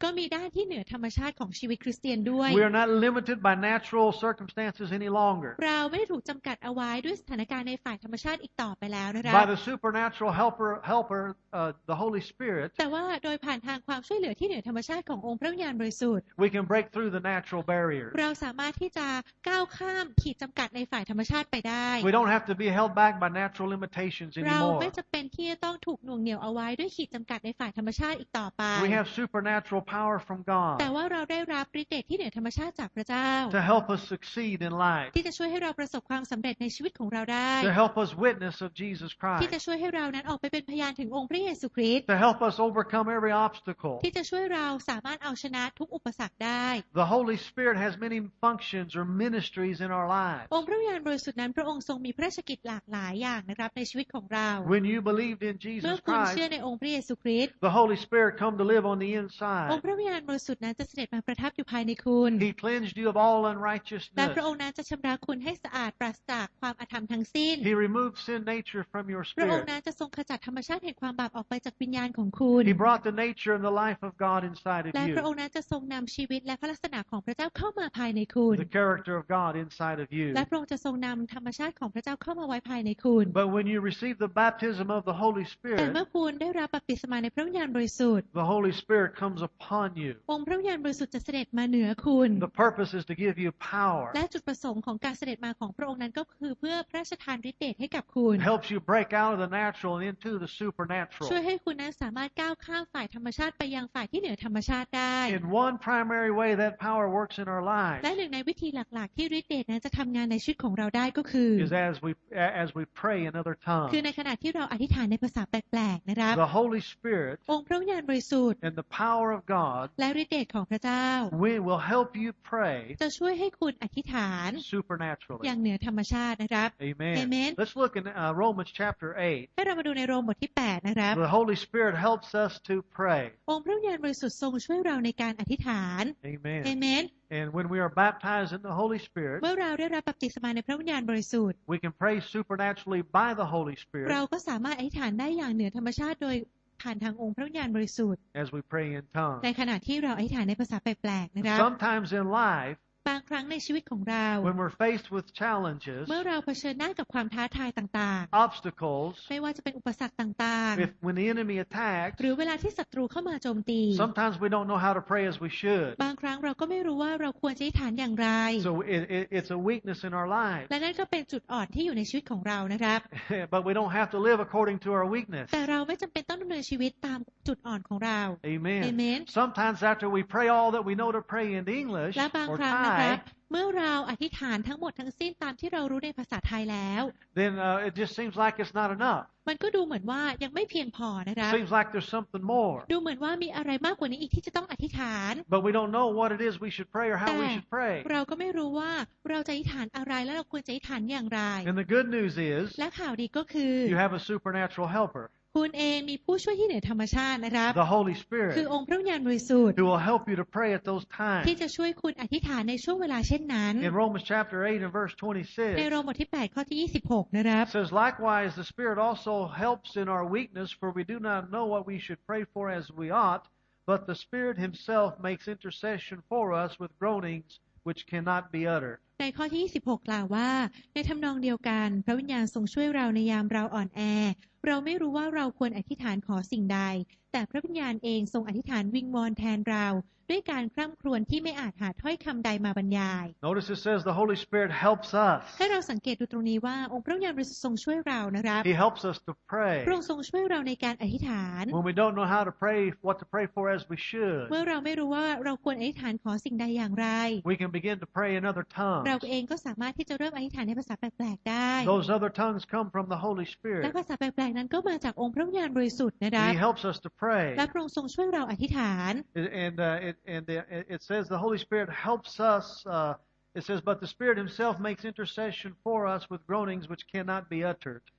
[SPEAKER 2] ก็มีด้านที่เหนือธรรมชาติของชีวิตคริสเตียนด้วย
[SPEAKER 1] We are not limited by natural circumstances any longer.
[SPEAKER 2] เราไม่ได้ถูกจำกัดเอาไว้ด้วยสถานการณ์ในฝ่ายธรรมชาติอีกต่อไปแล้วนะคะ
[SPEAKER 1] By the supernatural helper, helper, uh, the Holy Spirit,
[SPEAKER 2] แต่ว่าโดยผ่านทางความช่วยเหลือที่เหนือธรรมชาติขององค์พระวิญญาณบริสุทธิ์
[SPEAKER 1] we can break through the natural barriers.
[SPEAKER 2] เราสามารถที่จะก้าวข้ามขีดจำกัดในฝ่ายธรรมชาติไปได้
[SPEAKER 1] We don't have to be held back by natural limitations
[SPEAKER 2] เรา
[SPEAKER 1] anymore.
[SPEAKER 2] ไม่จำเป็นที่จะต้องถูกหน่วงเหนี่ยวเอาไว้ด้วยขีดจำกัดในฝ่ายธรรมชาติอีกต่อไป
[SPEAKER 1] We have supernatural power from
[SPEAKER 2] แต่
[SPEAKER 1] God
[SPEAKER 2] ว่าเราได้รับฤทธิ์เดชที่เหนือธรรมชาติจากพระเจ้า
[SPEAKER 1] to help us succeed in life,
[SPEAKER 2] ที่จะช่วยให้เราประสบความสำเร็จในชีวิตของเราได้
[SPEAKER 1] to help us witness of Jesus
[SPEAKER 2] ที่
[SPEAKER 1] Christ,
[SPEAKER 2] จะช่วยให้เรานั้นออกไปเป็นพยานถึงองค์พระเยซูคริสต์
[SPEAKER 1] to help us overcome every obstacle.
[SPEAKER 2] ที่จะช่วยเราสามารถเอาชนะทุกอุปสรรคได้
[SPEAKER 1] The Holy Spirit has many functions or ministries in our lives.
[SPEAKER 2] องค์พระวิญญาณบริสุทธิ์นั้นพระองค์ทรงมีพระราชกิจหลากหลายอย่างนะครับในชีวิตของเรา
[SPEAKER 1] When you believed in
[SPEAKER 2] เมื่อ
[SPEAKER 1] Jesus
[SPEAKER 2] คุณเชื่อ
[SPEAKER 1] Christ,
[SPEAKER 2] ในองค์พระเยซูคริสต์
[SPEAKER 1] the Holy Spirit come to live on the
[SPEAKER 2] อง
[SPEAKER 1] inside.
[SPEAKER 2] ค์พระวิญญาณบริสุทธิ์นั้นจะเสด็จมาประทับอยู่ภายในคุณ
[SPEAKER 1] He cleansed you of all
[SPEAKER 2] และ
[SPEAKER 1] unrighteousness.
[SPEAKER 2] พระองค์นั้นจะชำระคุณให้สะอาดปราศจากความอธรรมทั้งสิ้น
[SPEAKER 1] He removed sin nature from your
[SPEAKER 2] พระองค์
[SPEAKER 1] spirit.
[SPEAKER 2] นั้นจะทรงขจัดธรรมชาติแห่งความบาปออกไปจากวิญญาณของคุณ
[SPEAKER 1] He brought the nature and the life of God inside of
[SPEAKER 2] และพระ
[SPEAKER 1] you,
[SPEAKER 2] องค์นั้นจะทรงนำชีวิตและพระลักษณะของพระเจ้าเข้ามาภายในคุณ
[SPEAKER 1] the character of God inside of you.
[SPEAKER 2] และพระองค์จะทรงนำธรรมชาติของพระเจ้าเข้ามาไว้ภายในคุณ
[SPEAKER 1] But when you receive the baptism of the Holy
[SPEAKER 2] แต่เมื่
[SPEAKER 1] Spirit,
[SPEAKER 2] อคุณได้รับบัพติศมาในพระวิญญาณบริสุทธิ์
[SPEAKER 1] the Holy Spirit comes upon you.
[SPEAKER 2] องค์พระวิญญาณบริสุทธิ์จะเสด็จมาเหนือคุณ
[SPEAKER 1] The purpose is to give you power.
[SPEAKER 2] และจุดประสงค์ของการเสด็จมาของพระองค์นั้นก็คือเพื่อพระราชทานฤทธิ์เดชให้กับคุณ
[SPEAKER 1] It helps you break out of the natural and into the supernatural.
[SPEAKER 2] ช่วยให้คุณนั้นสามารถก้าวข้ามฝ่ายธรรมชาติไปยังฝ่ายที่เหนือธรรมชาติได้
[SPEAKER 1] In one primary way that power works in our lives
[SPEAKER 2] และหนึ่งในวิธีหลักๆที่ฤทธิ์เดชนั้นจะทำงานในชีวิตของเราได้ก็คือ
[SPEAKER 1] is as we as we pray in other
[SPEAKER 2] คือ
[SPEAKER 1] tongues.
[SPEAKER 2] ในขณะที่เราอธิษฐานในภาษาแปลกๆนะครับ
[SPEAKER 1] The Holy Spirit
[SPEAKER 2] องค์พระวิญญาณบริสุทธิ์
[SPEAKER 1] and the power of God
[SPEAKER 2] และฤทธิ์เดชของพระเจ้า
[SPEAKER 1] we will help you pray
[SPEAKER 2] จะช่วยให้คุณอธิษฐาน
[SPEAKER 1] supernaturally.
[SPEAKER 2] อย่างเหนือธรรมชาตินะครับ
[SPEAKER 1] Amen.
[SPEAKER 2] Amen.
[SPEAKER 1] Let's look in uh, Romans chapter eight.
[SPEAKER 2] ให้เรามาดูในโรมบทที่แปดนะครับ
[SPEAKER 1] The Holy Spirit helps us to pray.
[SPEAKER 2] องค์พระวิญญาณบริสุทธิ์ทรงช่วยเราในการอธิษฐาน
[SPEAKER 1] Amen.
[SPEAKER 2] เอเมน
[SPEAKER 1] And when we are baptized in the Holy Spirit,
[SPEAKER 2] เมื่อเราได้รับบัพติศมาในพระวิญญาณบริสุทธิ์
[SPEAKER 1] we can pray supernaturally by the Holy
[SPEAKER 2] เรา
[SPEAKER 1] Spirit
[SPEAKER 2] ก็สามารถอธิษฐานได้อย่างเหนือธรรมชาติโดยผ่านทางองค์พระวิญญาณบริสุทธิ์
[SPEAKER 1] as we pray in
[SPEAKER 2] ใน
[SPEAKER 1] tongues.
[SPEAKER 2] ขณะที่เราอธิษฐานในภาษาแปลกๆนะครับ
[SPEAKER 1] Sometimes in life,
[SPEAKER 2] บางครั้งในชีวิตของเรา
[SPEAKER 1] when we're faced with challenges,
[SPEAKER 2] เมื่อเราเผชิญหน้ากับความท้าทายต่าง
[SPEAKER 1] obstacles,
[SPEAKER 2] ๆ ไม่ว่าจะเป็นอุปสรรคต่าง
[SPEAKER 1] if when the enemy
[SPEAKER 2] ๆ
[SPEAKER 1] attacks,
[SPEAKER 2] หรือเวลาที่ศัตรูเข้ามาโจมตี
[SPEAKER 1] sometimes we don't know how to pray as we should.
[SPEAKER 2] บางครั้งเราก็ไม่รู้ว่าเราควรจะอธิษฐานอย่างไร
[SPEAKER 1] So it, it, it's a weakness in our lives.
[SPEAKER 2] และนั่นก็เป็นจุดอ่อนที่อยู่ในชีวิตของเรานะครับ
[SPEAKER 1] But we don't have to live according to our weakness.
[SPEAKER 2] แต่เราไม่จำเป็นต้องดำเนินชีวิตตามจุดอ่อนของเรา
[SPEAKER 1] Amen.
[SPEAKER 2] Amen.
[SPEAKER 1] Sometimes after we pray all that we know to pray in English
[SPEAKER 2] และบาง
[SPEAKER 1] or
[SPEAKER 2] ครั้งนะครับ
[SPEAKER 1] Thai,
[SPEAKER 2] เมื่อเราอธิษฐานทั้งหมดทั้งสิ้นตามที่เรารู้ในภาษาไทยแล้ว
[SPEAKER 1] then uh, it just seems like it's not enough.
[SPEAKER 2] มันก็ดูเหมือนว่ายังไม่เพียงพอนะครับ
[SPEAKER 1] Seems like there's something more.
[SPEAKER 2] ดูเหมือนว่ามีอะไรมากกว่านี้อีกที่จะต้องอธิษฐาน
[SPEAKER 1] But we don't know what it is we should pray or how we
[SPEAKER 2] แต่
[SPEAKER 1] should pray.
[SPEAKER 2] เราก็ไม่รู้ว่าเราจะอธิษฐานอะไรและเราควรจะอธิษฐานอย่างไร
[SPEAKER 1] And the good news is
[SPEAKER 2] และข่าวดีก็คือ
[SPEAKER 1] you have a supernatural helper,
[SPEAKER 2] คุณเองมีผู้ช่วยที่เหนือธรรมชาตินะครับ
[SPEAKER 1] the Holy
[SPEAKER 2] คือ
[SPEAKER 1] Spirit,
[SPEAKER 2] องค์พระวิญญาณบริสุทธิ์
[SPEAKER 1] who will help you to pray at those
[SPEAKER 2] ที่
[SPEAKER 1] times.
[SPEAKER 2] จะช่วยคุณอธิษฐานในช่วงเวลาเช่นนั้น
[SPEAKER 1] In Romans chapter eight and verse
[SPEAKER 2] ใน
[SPEAKER 1] twenty-six,
[SPEAKER 2] โรมบทที่แปดข้อที่ยี่สิบหกนะครับ
[SPEAKER 1] it says, likewise, the Spirit also helps in our weakness, for we do not know what we should pray for as we ought, but the Spirit himself makes intercession for us with groanings which cannot be uttered.
[SPEAKER 2] ในข้อที่ยี่สิบหกกล่าวว่าในทำนองเดียวกันพระวิญญาณทรงช่วยเราในยามเราอ่อนแอเราไม่รู้ว่าเราควรอธิษฐานขอสิ่งใดแต่พระวิญญาณเองทรงอธิษฐานวิงวอนแทนเราด้วยการคร่ำครวญที่ไม่อาจหาถ้อยคำใดมาบรรยาย
[SPEAKER 1] Notice it says the Holy Spirit helps us.
[SPEAKER 2] ให้เราสังเกตดูตรงนี้ว่าองค์พระวิญญาณบริสุทธิ์ทรงช่วยเรานะครับ
[SPEAKER 1] He helps us to
[SPEAKER 2] พ
[SPEAKER 1] pray.
[SPEAKER 2] ระองค์ทรงช่วยเราในการอธิษฐาน
[SPEAKER 1] When we don't know how to pray, what to pray for as we should,
[SPEAKER 2] เมื่อเราไม่รู้ว่าเราควรอธิษฐานขอสิ่งใดอย่างไร
[SPEAKER 1] we can begin to pray in other
[SPEAKER 2] เรา
[SPEAKER 1] tongues.
[SPEAKER 2] เองก็สามารถที่จะเริ่มอธิษฐานในภาษาแปลกๆได้
[SPEAKER 1] Those other tongues come from the Holy
[SPEAKER 2] และ
[SPEAKER 1] Spirit.
[SPEAKER 2] ภาษาแปลกๆนั้นก็มาจากองค์พระวิญญาณบริสุทธิ์นะครั
[SPEAKER 1] And
[SPEAKER 2] บ
[SPEAKER 1] He helps us to pray.
[SPEAKER 2] และพระองค์ทรงช่วยเราอธิษฐาน
[SPEAKER 1] And uh, it, and uh, it says the Holy Spirit helps us. Uh, it says, but the Spirit Himself makes intercession for us with groanings which cannot be uttered.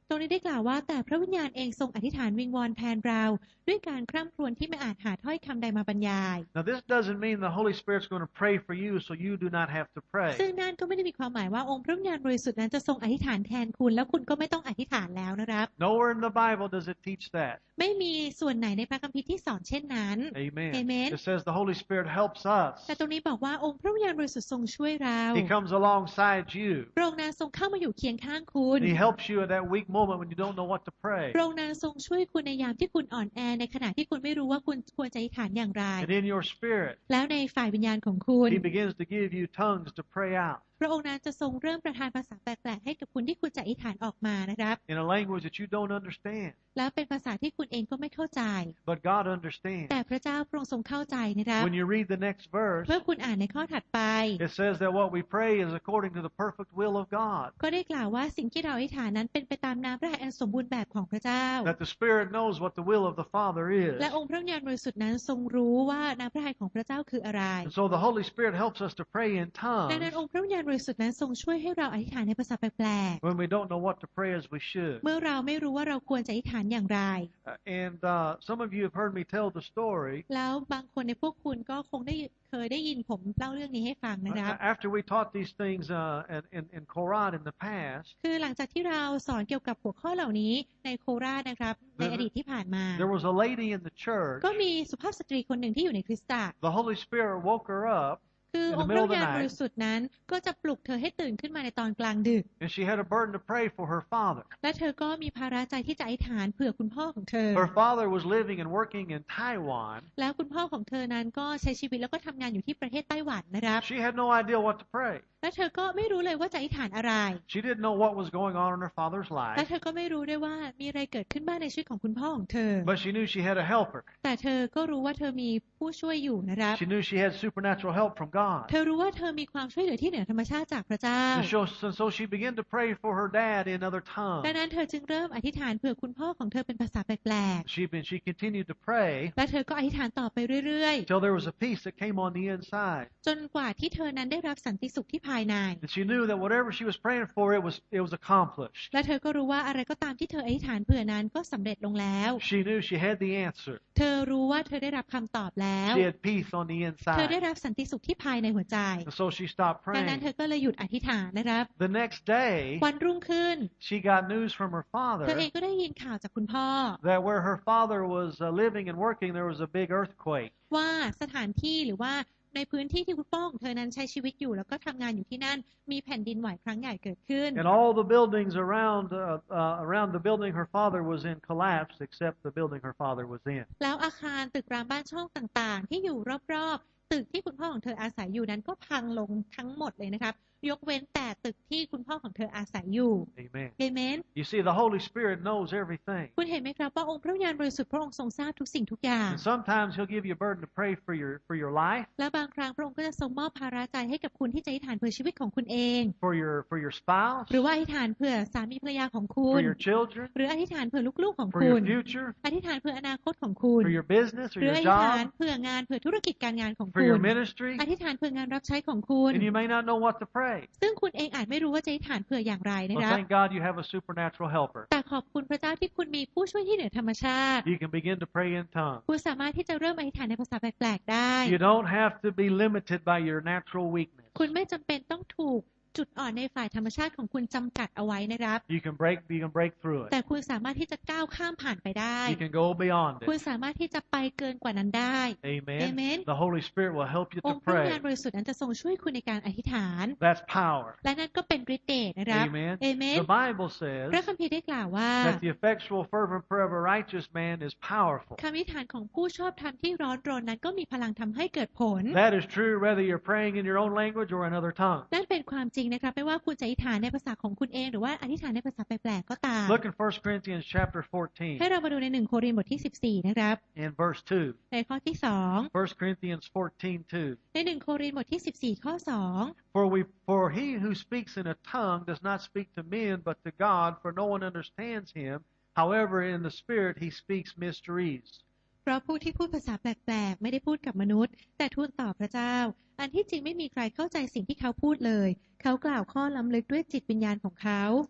[SPEAKER 2] ตรงนี้ได้กล่าวว่าแต่พระวิญญาณเองทรงอธิษฐานวิงวอนแทนเราด้วยการคร่ำครวญที่ไม่อาจหาถ้อยคำใดมาบรรยาย
[SPEAKER 1] Now this doesn't mean the Holy Spirit's going to pray for you so you do not have to pray.
[SPEAKER 2] ซึ่งนั่นก็ไม่ได้มีความหมายว่าองค์พระวิญญาณบริสุทธิ์นั้นจะทรงอธิษฐานแทนคุณแล้วคุณก็ไม่ต้องอธิษฐานแล้วนะครับ
[SPEAKER 1] Nowhere in the Bible does it teach that.
[SPEAKER 2] ไม่มีส่วนไหนในพระคัมภีร์ที่สอนเช่นนั้น
[SPEAKER 1] Amen.
[SPEAKER 2] Amen.
[SPEAKER 1] It says the Holy Spirit helps us.
[SPEAKER 2] แต่ตรงนี้บอกว่าองค์พระวิญญาณบริสุทธิ์ทรงช่วยเรา
[SPEAKER 1] He comes alongside you.
[SPEAKER 2] พระองค์นั้นทรงเข้ามาอยู่เคียงข้างคุณ
[SPEAKER 1] He helps you at that weak moment when you don't know what to pray.
[SPEAKER 2] พระองค์นั้นทรงช่วยคุณในยามที่คุณอ่อนแอในขณะที่คุณไม่รู้ว่าคุณควรจะอธิษฐานอย่างไร
[SPEAKER 1] And in your spirit,
[SPEAKER 2] แล้วในฝ่ายวิญญาณของคุณ
[SPEAKER 1] He begins to give you tongues to pray out
[SPEAKER 2] พระองค์นั้นจะทรงเริ่มประทานภาษาแปลกๆให้กับคุณที่คุณจะอธิษฐานออกมานะครับ
[SPEAKER 1] in a language that you don't understand.
[SPEAKER 2] แล้วเป็นภาษาที่คุณเองก็ไม่เข้าใจ
[SPEAKER 1] But God understands.
[SPEAKER 2] แต่พระเจ้าพระองค์ทรงเข้าใจนะครับ
[SPEAKER 1] When you read the next verse,
[SPEAKER 2] เมื่อคุณอ่านในข้อถัดไป
[SPEAKER 1] it says that what we pray is according to the perfect will of God.
[SPEAKER 2] ก็ได้กล่าวว่าสิ่งที่เราอธิษฐานนั้นเป็นไปตามน้ำพระทัยอันสมบูรณ์แบบของพระเจ้า
[SPEAKER 1] That the Spirit knows what the will of the Father is.
[SPEAKER 2] และองค์พระวิญญาณบริสุทธิ์นั้นทรงรู้ว่าน้ำพระทัยของพระเจ้าคืออะไร
[SPEAKER 1] And so the Holy Spirit helps us to pray in
[SPEAKER 2] ดังนั้น
[SPEAKER 1] tongues
[SPEAKER 2] องค์พระวิญญาณบริสุทธิ์นั้นทรงช่วยให้เราอธิษฐานในภาษาแปลก
[SPEAKER 1] when we don't know what to pray as we should.
[SPEAKER 2] ๆเมื่อเราไม่รู้ว่าเราควรจะอธิษฐานอย่างไร
[SPEAKER 1] Uh, and uh, some of you have heard me tell the story.
[SPEAKER 2] แล้วบางคนในพวกคุณก็คงได้เคยได้ยินผมเล่าเรื่องนี้ให้ฟังนะครับ
[SPEAKER 1] Uh, after we taught these things uh, in, in, in Koran in the past,
[SPEAKER 2] คือหลังจากที่เราสอนเกี่ยวกับหัวข้อเหล่านี้ในโคราชนะครับในอดีตที่ผ่านมา
[SPEAKER 1] there was a lady in the church.
[SPEAKER 2] ก็มีสุภาพสตรีคนหนึ่งที่อยู่ในคริสตจักร
[SPEAKER 1] The Holy Spirit woke her up,
[SPEAKER 2] คือองค์พระวิญญาณบริสุทธิ์นั้นก็จะปลุกเธอให้ตื่นขึ้นมาในตอนกลางดึก
[SPEAKER 1] and she had a burden to pray for her father.
[SPEAKER 2] และเธอก็มีภาระใจที่จะอธิษฐานเผื่อคุณพ่อของเธอ
[SPEAKER 1] Her father was living and working in Taiwan.
[SPEAKER 2] แล้วคุณพ่อของเธอนั้นก็ใช้ชีวิตแล้วก็ทำงานอยู่ที่ประเทศไต้หวันนะครับ
[SPEAKER 1] She had no idea what to pray.
[SPEAKER 2] และเธอก็ไม่รู้เลยว่าจะอธิษฐานอะไร
[SPEAKER 1] She didn't know what was going on in her father's
[SPEAKER 2] และ
[SPEAKER 1] life,
[SPEAKER 2] เธอก็ไม่รู้ด้วยว่ามีอะไรเกิดขึ้นบ้างในชีวิตของคุณพ่อของเธอ
[SPEAKER 1] but she knew she had a helper.
[SPEAKER 2] แต่เธอก็รู้ว่าเธอมีผู้ช่วยอยู่นะครับ
[SPEAKER 1] She knew she had supernatural help from God.
[SPEAKER 2] เธอรู้ว่าเธอมีความช่วยเหลือที่เหนือธรรมชาติจากพระเจ้า
[SPEAKER 1] And so, so she began to pray for her dad in other
[SPEAKER 2] ดัง
[SPEAKER 1] tongues.
[SPEAKER 2] นั้นเธอจึงเริ่มอธิษฐานเผื่อคุณพ่อของเธอเป็นภาษาแปลก
[SPEAKER 1] She, she continued to pray
[SPEAKER 2] ๆ และเธอก็อธิษฐานต่อไปเรื่อย
[SPEAKER 1] till there was a peace that came on the inside.
[SPEAKER 2] ๆ จนกว่าที่เธอนั้นได้รับสันติสุขที่ภายใน
[SPEAKER 1] And she knew that whatever she was praying for, it was, it was accomplished.
[SPEAKER 2] และเธอก็รู้ว่าอะไรก็ตามที่เธออธิษฐานเผื่อนั้นก็สำเร็จลงแล้ว
[SPEAKER 1] She knew she had the answer.
[SPEAKER 2] เธอรู้ว่าเธอได้รับคำตอบแล้ว
[SPEAKER 1] She had peace on the
[SPEAKER 2] เธอได้
[SPEAKER 1] inside.
[SPEAKER 2] รับสันติสุขที่ภายในหัวใจ
[SPEAKER 1] And so she stopped
[SPEAKER 2] ดังนั้น
[SPEAKER 1] praying.
[SPEAKER 2] เธอก็เลยหยุดอธิษฐานนะครับ
[SPEAKER 1] The next day,
[SPEAKER 2] วันรุ่งขึ้น
[SPEAKER 1] she got news from her
[SPEAKER 2] เธอเอ
[SPEAKER 1] father
[SPEAKER 2] งก็ได้ยินข่าวจากคุณพ่อ
[SPEAKER 1] that where her father was uh, living and working, there was a big earthquake.
[SPEAKER 2] ว่าสถานที่หรือว่าในพื้นที่ที่คุณพ่อของเธอนั้นใช้ชีวิตอยู่แล้วก็ทำงานอยู่ที่นั่นมีแผ่นดินไหวครั้งใหญ่เกิดขึ้น
[SPEAKER 1] And all the buildings around uh, uh, around the building her father was in collapsed, except the building her father was in.
[SPEAKER 2] แล้วอาคารตึกรามบ้านช่องต่างๆ ที่อยู่รอบๆตึกที่คุณพ่อของเธออาศัยอยู่นั้นก็พังลงทั้งหมดเลยนะครับยกเว้นแต่ตึกที่คุณพ่อของเธออาศัยอยู่
[SPEAKER 1] Amen.
[SPEAKER 2] เอเมน
[SPEAKER 1] You see, the Holy Spirit knows everything.
[SPEAKER 2] คุณเห็นไหมครับว่าองค์พระวิญญาณบริสุทธิ์พระองค์ทรงทราบทุกสิ่งทุกอย่าง
[SPEAKER 1] And sometimes He'll give you a burden to pray for your for your life,
[SPEAKER 2] และบางครั้งพระองค์ก็จะทรงมอบภาระใจให้กับคุณที่จะอธิษฐานเผื่อชีวิตของคุณเอง
[SPEAKER 1] for your for your spouse,
[SPEAKER 2] หรือว่าอธิษฐานเผื่อสามีภรรยาของคุ
[SPEAKER 1] for
[SPEAKER 2] ณ
[SPEAKER 1] your children,
[SPEAKER 2] หรืออธิษฐานเผื่อลูกๆของ
[SPEAKER 1] for
[SPEAKER 2] คุ
[SPEAKER 1] your
[SPEAKER 2] ณ
[SPEAKER 1] future,
[SPEAKER 2] อธิษฐานเผื่ออนาคตของคุณ
[SPEAKER 1] for your business or
[SPEAKER 2] หรือ
[SPEAKER 1] your
[SPEAKER 2] อธิษฐาน
[SPEAKER 1] job,
[SPEAKER 2] เผื่องานเผื่อธุรกิจการงานของ
[SPEAKER 1] for
[SPEAKER 2] คุ
[SPEAKER 1] your
[SPEAKER 2] ณ
[SPEAKER 1] ministry,
[SPEAKER 2] อธิษฐานเผื่องานรับใช้ของคุณ
[SPEAKER 1] and you may not know what to pray.
[SPEAKER 2] ซึ่งคุณเองอาจไม่รู้ว่าจะอธิษฐานเผื่ออย่างไรนะ
[SPEAKER 1] Well,
[SPEAKER 2] ครับ
[SPEAKER 1] thank God you have a supernatural helper.
[SPEAKER 2] แต่ขอบคุณพระเจ้าที่คุณมีผู้ช่วยที่เหนือธรรมชาติ
[SPEAKER 1] You can begin to pray in tongues.
[SPEAKER 2] คุณสามารถที่จะเริ่มอธิษฐานในภาษาแปลกๆได้
[SPEAKER 1] You don't have to be limited by your natural weakness.
[SPEAKER 2] คุณไม่จำเป็นต้องถูกจุดอ่อนในฝ่ายธรรมชาติของคุณจำกัดเอาไว้นะครับ
[SPEAKER 1] You can break you can break through
[SPEAKER 2] แต่
[SPEAKER 1] it.
[SPEAKER 2] คุณสามารถที่จะก้าวข้ามผ่านไปได้
[SPEAKER 1] You can go beyond
[SPEAKER 2] คุณ
[SPEAKER 1] it.
[SPEAKER 2] สามารถที่จะไปเกินกว่านั้นได้
[SPEAKER 1] Amen.
[SPEAKER 2] Amen.
[SPEAKER 1] The Holy Spirit will help you
[SPEAKER 2] อ
[SPEAKER 1] to
[SPEAKER 2] งค์พระวิญญาณ
[SPEAKER 1] pray.
[SPEAKER 2] บริสุทธิ์นั้นจะทรงช่วยคุณในการอธิษฐาน
[SPEAKER 1] That's power.
[SPEAKER 2] และนั่นก็เป็นฤทธิ์เดชนะครับ
[SPEAKER 1] Amen.
[SPEAKER 2] เอเมน
[SPEAKER 1] The Bible says
[SPEAKER 2] พระคัมภีร์ได้กล่าวว่า
[SPEAKER 1] that the effectual fervent prayer of a righteous man is powerful.
[SPEAKER 2] คำอธิษฐานของผู้ชอบธรรมที่ร้อนรนนั้นก็มีพลังทำให้เกิดผล
[SPEAKER 1] That is true whether you're praying in your own language or another tongue.
[SPEAKER 2] นั่นเป็นความจริงนะครับไม่ว่าคุณจะอธิษฐานในภาษาของคุณเองหรือว่าอธิษฐานในภาษาแปลกๆก็ตาม
[SPEAKER 1] Look in First Corinthians chapter fourteen
[SPEAKER 2] ให้เรามาดูในหนึ่งโครินธ์บทที่สิบสี่นะครับ
[SPEAKER 1] in verse two.
[SPEAKER 2] ในข้อที่สอง
[SPEAKER 1] First Corinthians fourteen two.
[SPEAKER 2] ในหนึ่งโครินธ์บทที่สิบสี่ข้อสอง
[SPEAKER 1] For we for he who speaks in a tongue does not speak to men but to God, for no one understands him. However, in the spirit he speaks mysteries.
[SPEAKER 2] เพราะผู้ที่พูดภาษาแปลกๆไม่ได้พูดกับมนุษย์แต่ทูลต่อพระเจ้าอันที่จริงไม่มีใครเข้าใจสิ่งที่เขาพูดเลยเขากล่าวข้อล้ำลึกด้วยจิตวิญญาณของเขา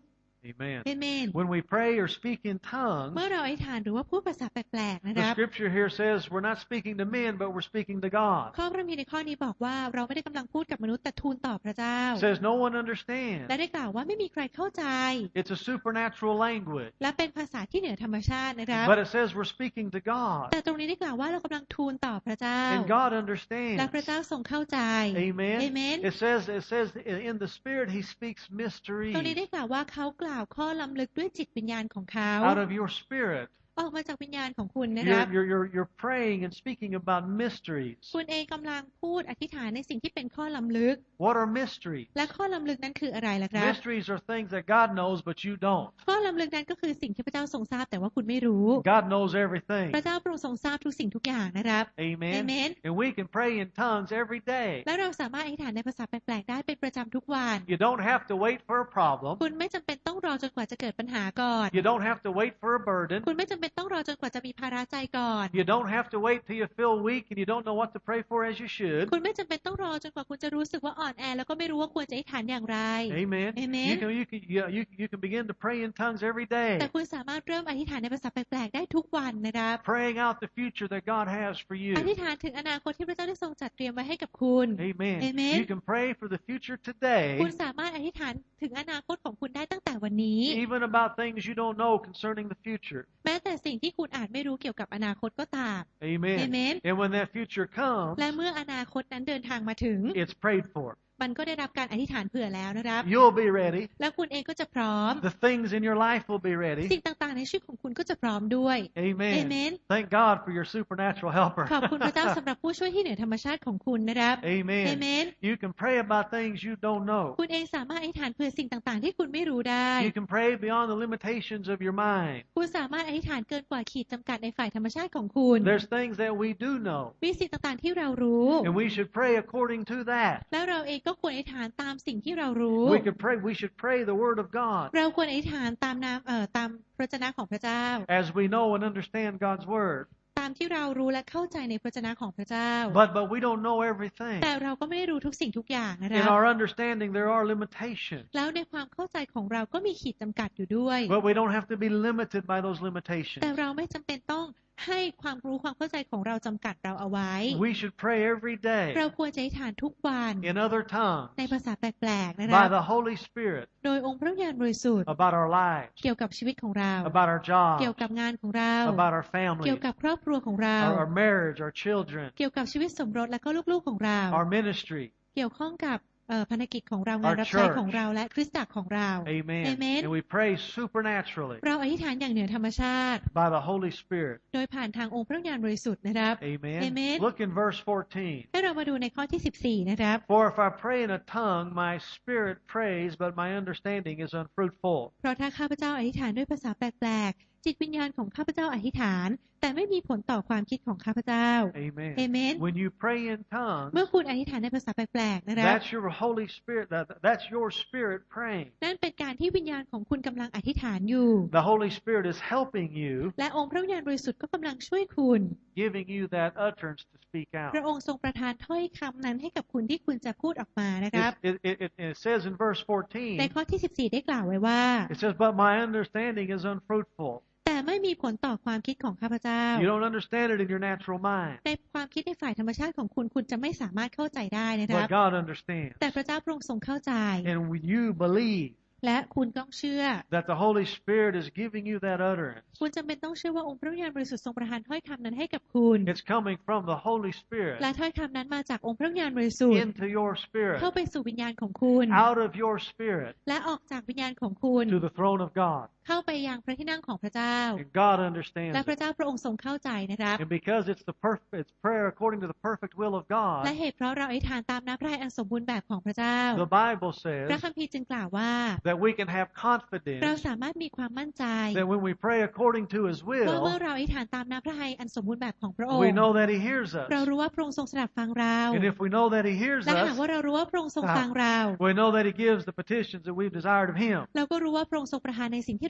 [SPEAKER 1] Amen.
[SPEAKER 2] Amen.
[SPEAKER 1] When we pray or speak in
[SPEAKER 2] เมื่อ
[SPEAKER 1] tongues,
[SPEAKER 2] เราอธิษฐานหรือว่าพูดภาษาแปลกๆนะค
[SPEAKER 1] the
[SPEAKER 2] รับ
[SPEAKER 1] scripture here says we're not speaking to men, but we're speaking to God.
[SPEAKER 2] ข้อพระคัมภีร์ในข้อนี้บอกว่าเราไม่ได้กำลังพูดกับมนุษย์แต่ทูลต่อพระเจ้า
[SPEAKER 1] It says no one
[SPEAKER 2] และ
[SPEAKER 1] understands.
[SPEAKER 2] ได้กล่าวว่าไม่มีใครเข้าใจ
[SPEAKER 1] It's a supernatural language.
[SPEAKER 2] และเป็นภาษาที่เหนือธรรมชาตินะครับ
[SPEAKER 1] But it says we're speaking to God.
[SPEAKER 2] แต่ตรงนี้ได้กล่าวว่าเรากำลังทูลต่อพระเจ้า
[SPEAKER 1] And God
[SPEAKER 2] และ
[SPEAKER 1] understands.
[SPEAKER 2] พระเจ้าทรงเข้าใจ
[SPEAKER 1] Amen.
[SPEAKER 2] Amen.
[SPEAKER 1] It says it says in the Spirit He speaks
[SPEAKER 2] ตรงนี้
[SPEAKER 1] mysteries
[SPEAKER 2] ได้กล่าวว่าเขากล่าวข้อล้ำลึกด้วยจิตวิญญาณของเขา
[SPEAKER 1] out of your spirit.
[SPEAKER 2] ออกมาจากวิญญาณของคุณนะครับ
[SPEAKER 1] You're, you're, you're, you're praying and speaking about mysteries.
[SPEAKER 2] คุณเองกำลังพูดอธิษฐานในสิ่งที่เป็นข้อล้ำลึก
[SPEAKER 1] What are mysteries?
[SPEAKER 2] และข้อล้ำลึกนั้นคืออะไรล่ะครับ
[SPEAKER 1] Mysteries are things that God knows, but you don't.
[SPEAKER 2] ข้อล้ำลึกนั้นก็คือสิ่งที่พระเจ้าทรงทราบแต่ว่าคุณไม่รู้
[SPEAKER 1] God knows everything.
[SPEAKER 2] พระเจ้าพระองค์ทรงทราบทุกสิ่งทุกอย่างนะครับ
[SPEAKER 1] Amen.
[SPEAKER 2] Amen.
[SPEAKER 1] And we can pray in tongues every day.
[SPEAKER 2] และเราสามารถอธิษฐานในภาษาแปลกๆได้เป็นประจำทุกวัน
[SPEAKER 1] You don't have to wait for a problem.
[SPEAKER 2] คุณไม่จำเป็นต้องรอจนกว่าจะเกิดปัญหาก่อน
[SPEAKER 1] You don't have to wait for a burden.
[SPEAKER 2] คุณไม่จำเป็นต้องรอจนกว่าจะมีภาระใจก่อน
[SPEAKER 1] You don't have to wait till you feel weak and you don't know what to pray for as you should.
[SPEAKER 2] คุณไม่จำเป็นต้องรอจนกว่าคุณจะรู้สึกว่าอ่อนแอแล้วก็ไม่รู้ว่าควรจะอธิษฐานอย่างไร
[SPEAKER 1] Amen.
[SPEAKER 2] Amen.
[SPEAKER 1] You can you can you, you, you can begin to pray in tongues every day.
[SPEAKER 2] แต่คุณสามารถเริ่มอธิษฐานในภาษาแปลกๆได้ทุกวันนะครับ
[SPEAKER 1] Praying out the future that God has for
[SPEAKER 2] อธิ
[SPEAKER 1] you.
[SPEAKER 2] ษฐานถึงอนาคตที่พระเจ้าได้ทรงจัดเตรียมไว้ให้กับคุณ
[SPEAKER 1] Amen.
[SPEAKER 2] Amen.
[SPEAKER 1] You can pray for the future today,
[SPEAKER 2] คุณสามารถอธิษฐานถึงอนาคตของคุณได้ตั้งแต่วันนี้
[SPEAKER 1] even about things you don't know concerning the future.
[SPEAKER 2] แม้แต่สิ่งที่คุณอาจไม่รู้เกี่ยวกับอนาคตก็ตาม
[SPEAKER 1] Amen.
[SPEAKER 2] Amen.
[SPEAKER 1] And when that future comes,
[SPEAKER 2] และเมื่ออนาคตนั้นเดินทางมาถึง
[SPEAKER 1] it's prayed for.
[SPEAKER 2] มันก็ได้รับการอธิษฐานเผื่อแล้วนะครับ
[SPEAKER 1] You'll be ready.
[SPEAKER 2] แล้วคุณเองก็จะพร้อม
[SPEAKER 1] The things in your life will be ready.
[SPEAKER 2] สิ่งต่างๆในชีวิตของคุณก็จะพร้อมด้วย
[SPEAKER 1] Amen.
[SPEAKER 2] Amen.
[SPEAKER 1] Thank God for your supernatural helper.
[SPEAKER 2] ขอบคุณพระเจ้าสำหรับผู้ช่วยที่เหนือธรรมชาติของคุณนะครับ
[SPEAKER 1] Amen.
[SPEAKER 2] Amen.
[SPEAKER 1] You can pray about things you don't know.
[SPEAKER 2] คุณเองสามารถอธิษฐานเผื่อสิ่งต่างๆที่คุณไม่รู้ได้
[SPEAKER 1] You can pray beyond the limitations of your mind.
[SPEAKER 2] คุณสามารถอธิษฐานเกินกว่าขีดจำกัดในฝ่ายธรรมชาติของคุณ
[SPEAKER 1] There's things that we do know,
[SPEAKER 2] มีสิ่งต่างๆที่เรารู้
[SPEAKER 1] and we should pray according to that.
[SPEAKER 2] แล้วเราเองก็ควรอธิษฐานตามสิ่งที่เรารู้
[SPEAKER 1] We could pray. We should pray the Word of God
[SPEAKER 2] เราควรอธิษฐานตามนามเอ่อตามพระวจนะของพระเจ้า
[SPEAKER 1] as we know and understand God's Word.
[SPEAKER 2] ตามที่เรารู้และเข้าใจในพระวจนะของพระเจ้า
[SPEAKER 1] But but we don't know everything.
[SPEAKER 2] แต่เราก็ไม่ได้รู้ทุกสิ่งทุกอย่างนะค
[SPEAKER 1] In
[SPEAKER 2] รับ
[SPEAKER 1] our understanding, there are limitations,
[SPEAKER 2] แล้วในความเข้าใจของเราก็มีขีดจำกัดอยู่ด้วย
[SPEAKER 1] but we don't have to be limited by those
[SPEAKER 2] แต่
[SPEAKER 1] limitations.
[SPEAKER 2] เราไม่จำเป็นต้องให้ความรู้ความเข้าใจของเราจำกัดเราเอาไว้
[SPEAKER 1] We should pray every
[SPEAKER 2] เรา
[SPEAKER 1] day
[SPEAKER 2] ควรจะอธิษฐานทุกวัน
[SPEAKER 1] in other
[SPEAKER 2] ใน
[SPEAKER 1] tongues
[SPEAKER 2] ภาษาแปลกๆนะครั
[SPEAKER 1] by
[SPEAKER 2] บ
[SPEAKER 1] the Holy Spirit
[SPEAKER 2] โดยองค์พระวิญญาณบริสุทธิ์
[SPEAKER 1] about our lives,
[SPEAKER 2] เกี่ยวกับชีวิตของเรา
[SPEAKER 1] about our
[SPEAKER 2] เกี่ยว
[SPEAKER 1] jobs,
[SPEAKER 2] กับงานของเรา
[SPEAKER 1] about our
[SPEAKER 2] เกี่ยว
[SPEAKER 1] families,
[SPEAKER 2] กับครอบครัวของเรา
[SPEAKER 1] our, our marriage, our children,
[SPEAKER 2] เกี่ยวกับชีวิตสมรสและก็ลูกๆของเรา
[SPEAKER 1] our ministry.
[SPEAKER 2] เกี่ยวข้องกับเอ่อภารกิจของเรางาน
[SPEAKER 1] Our
[SPEAKER 2] รับใช้
[SPEAKER 1] church.
[SPEAKER 2] ของเราและคริสตจักรของเรา
[SPEAKER 1] Amen.
[SPEAKER 2] Amen.
[SPEAKER 1] And we pray supernaturally
[SPEAKER 2] เราอธิษฐานอย่างเหนือธรรมชาติ
[SPEAKER 1] by the Holy Spirit.
[SPEAKER 2] โดยผ่านทางองค์พระวิญญาณบริสุทธิ์นะครับ
[SPEAKER 1] Amen.
[SPEAKER 2] Amen.
[SPEAKER 1] Look in verse fourteen.
[SPEAKER 2] ให้เรามาดูในข้อที่สิบสี่นะครับ
[SPEAKER 1] For if I pray in a tongue, my spirit prays, but my understanding is unfruitful.
[SPEAKER 2] เพราะถ้าข้าพเจ้าอธิษฐานด้วยภาษาแปลกๆจิตวิญญาณของข้าพเจ้าอธิษฐานแต่ไม่มีผลต่อความคิดของข้าพเจ้า
[SPEAKER 1] Amen.
[SPEAKER 2] Amen.
[SPEAKER 1] When you pray in tongues,
[SPEAKER 2] เมื่อคุณอธิษฐานในภาษาแปลกๆนะครับ
[SPEAKER 1] that's your Holy Spirit. That, that's your spirit praying.
[SPEAKER 2] นั่นเป็นการที่วิญญาณของคุณกำลังอธิษฐานอยู่
[SPEAKER 1] The Holy Spirit is helping you,
[SPEAKER 2] และองค์พระวิญญาณบริสุทธิ์ก็กำลังช่วยคุณ
[SPEAKER 1] giving you that utterance to speak
[SPEAKER 2] พระ
[SPEAKER 1] out.
[SPEAKER 2] องค์ทรงประทานถ้อยคำนั้นให้กับคุณที่คุณจะพูดออกมานะครับ
[SPEAKER 1] It, it, it, it says in verse
[SPEAKER 2] ใน
[SPEAKER 1] fourteen,
[SPEAKER 2] ข้อที่สิบสี่ได้กล่าวไว้ว่า
[SPEAKER 1] it says, but my understanding is unfruitful.
[SPEAKER 2] แต่ไม่มีผลต่อความคิดของข้าพเจ้า
[SPEAKER 1] You don't understand it in your natural mind,
[SPEAKER 2] ในความคิดในฝ่ายธรรมชาติของคุณคุณจะไม่สามารถเข้าใจได้นะครับ
[SPEAKER 1] but God understands.
[SPEAKER 2] แต่พระเจ้าพระองค์ทรงเข้าใจ
[SPEAKER 1] And when you believe
[SPEAKER 2] และคุณต้องเชื่อ
[SPEAKER 1] that the Holy Spirit is giving you that utterance,
[SPEAKER 2] คุณจำเป็นต้องเชื่อว่าองค์พระวิญญาณบริสุทธิ์ทรงประทานถ้อยคำนั้นให้กับคุณ
[SPEAKER 1] it's coming from the Holy Spirit
[SPEAKER 2] และถ้อยคำนั้นมาจากองค์พระวิญญาณบริสุทธิ์
[SPEAKER 1] into your spirit,
[SPEAKER 2] เข้าไปสู่วิญญาณของคุณ
[SPEAKER 1] out of your spirit
[SPEAKER 2] และออกจากวิญญาณของคุณ
[SPEAKER 1] to the throne of God.
[SPEAKER 2] เข้าไปยังพระที่นั่งของพระเจ้า
[SPEAKER 1] And God understands
[SPEAKER 2] และพ
[SPEAKER 1] it.
[SPEAKER 2] ระเจ้าพระองค์ทรงเข้าใจนะครับ
[SPEAKER 1] And because it's the perfect, it's prayer according to the perfect will of
[SPEAKER 2] และ
[SPEAKER 1] God,
[SPEAKER 2] เหตุเพราะเราอธิษฐานตามน้ำพระทัยอันสมบูรณ์แบบของพระเจ้า
[SPEAKER 1] the Bible
[SPEAKER 2] พระ
[SPEAKER 1] says
[SPEAKER 2] คัมภีร์จึงกล่าวว่า
[SPEAKER 1] that we can have
[SPEAKER 2] เรา
[SPEAKER 1] confidence
[SPEAKER 2] สามารถมีความมั่นใจ
[SPEAKER 1] that when we pray according to His
[SPEAKER 2] ว่าเมื่อ
[SPEAKER 1] will,
[SPEAKER 2] เราอธิษฐานตามน้ำพระทัยอันสมบูรณ์แบบของพระอง
[SPEAKER 1] we
[SPEAKER 2] ค์
[SPEAKER 1] know that He hears
[SPEAKER 2] เรา
[SPEAKER 1] us.
[SPEAKER 2] รู้ว่าพระองค์ทรงสดับฟังเรา
[SPEAKER 1] And if we know that He hears
[SPEAKER 2] และหากว่า
[SPEAKER 1] us,
[SPEAKER 2] เรารู้ว่าพระองค์ทรงฟังเรา
[SPEAKER 1] we know that He gives the petitions that we've desired of Him.
[SPEAKER 2] เราก็รู้ว่าพระองค์ทรงประทานในสิ่งที่เรา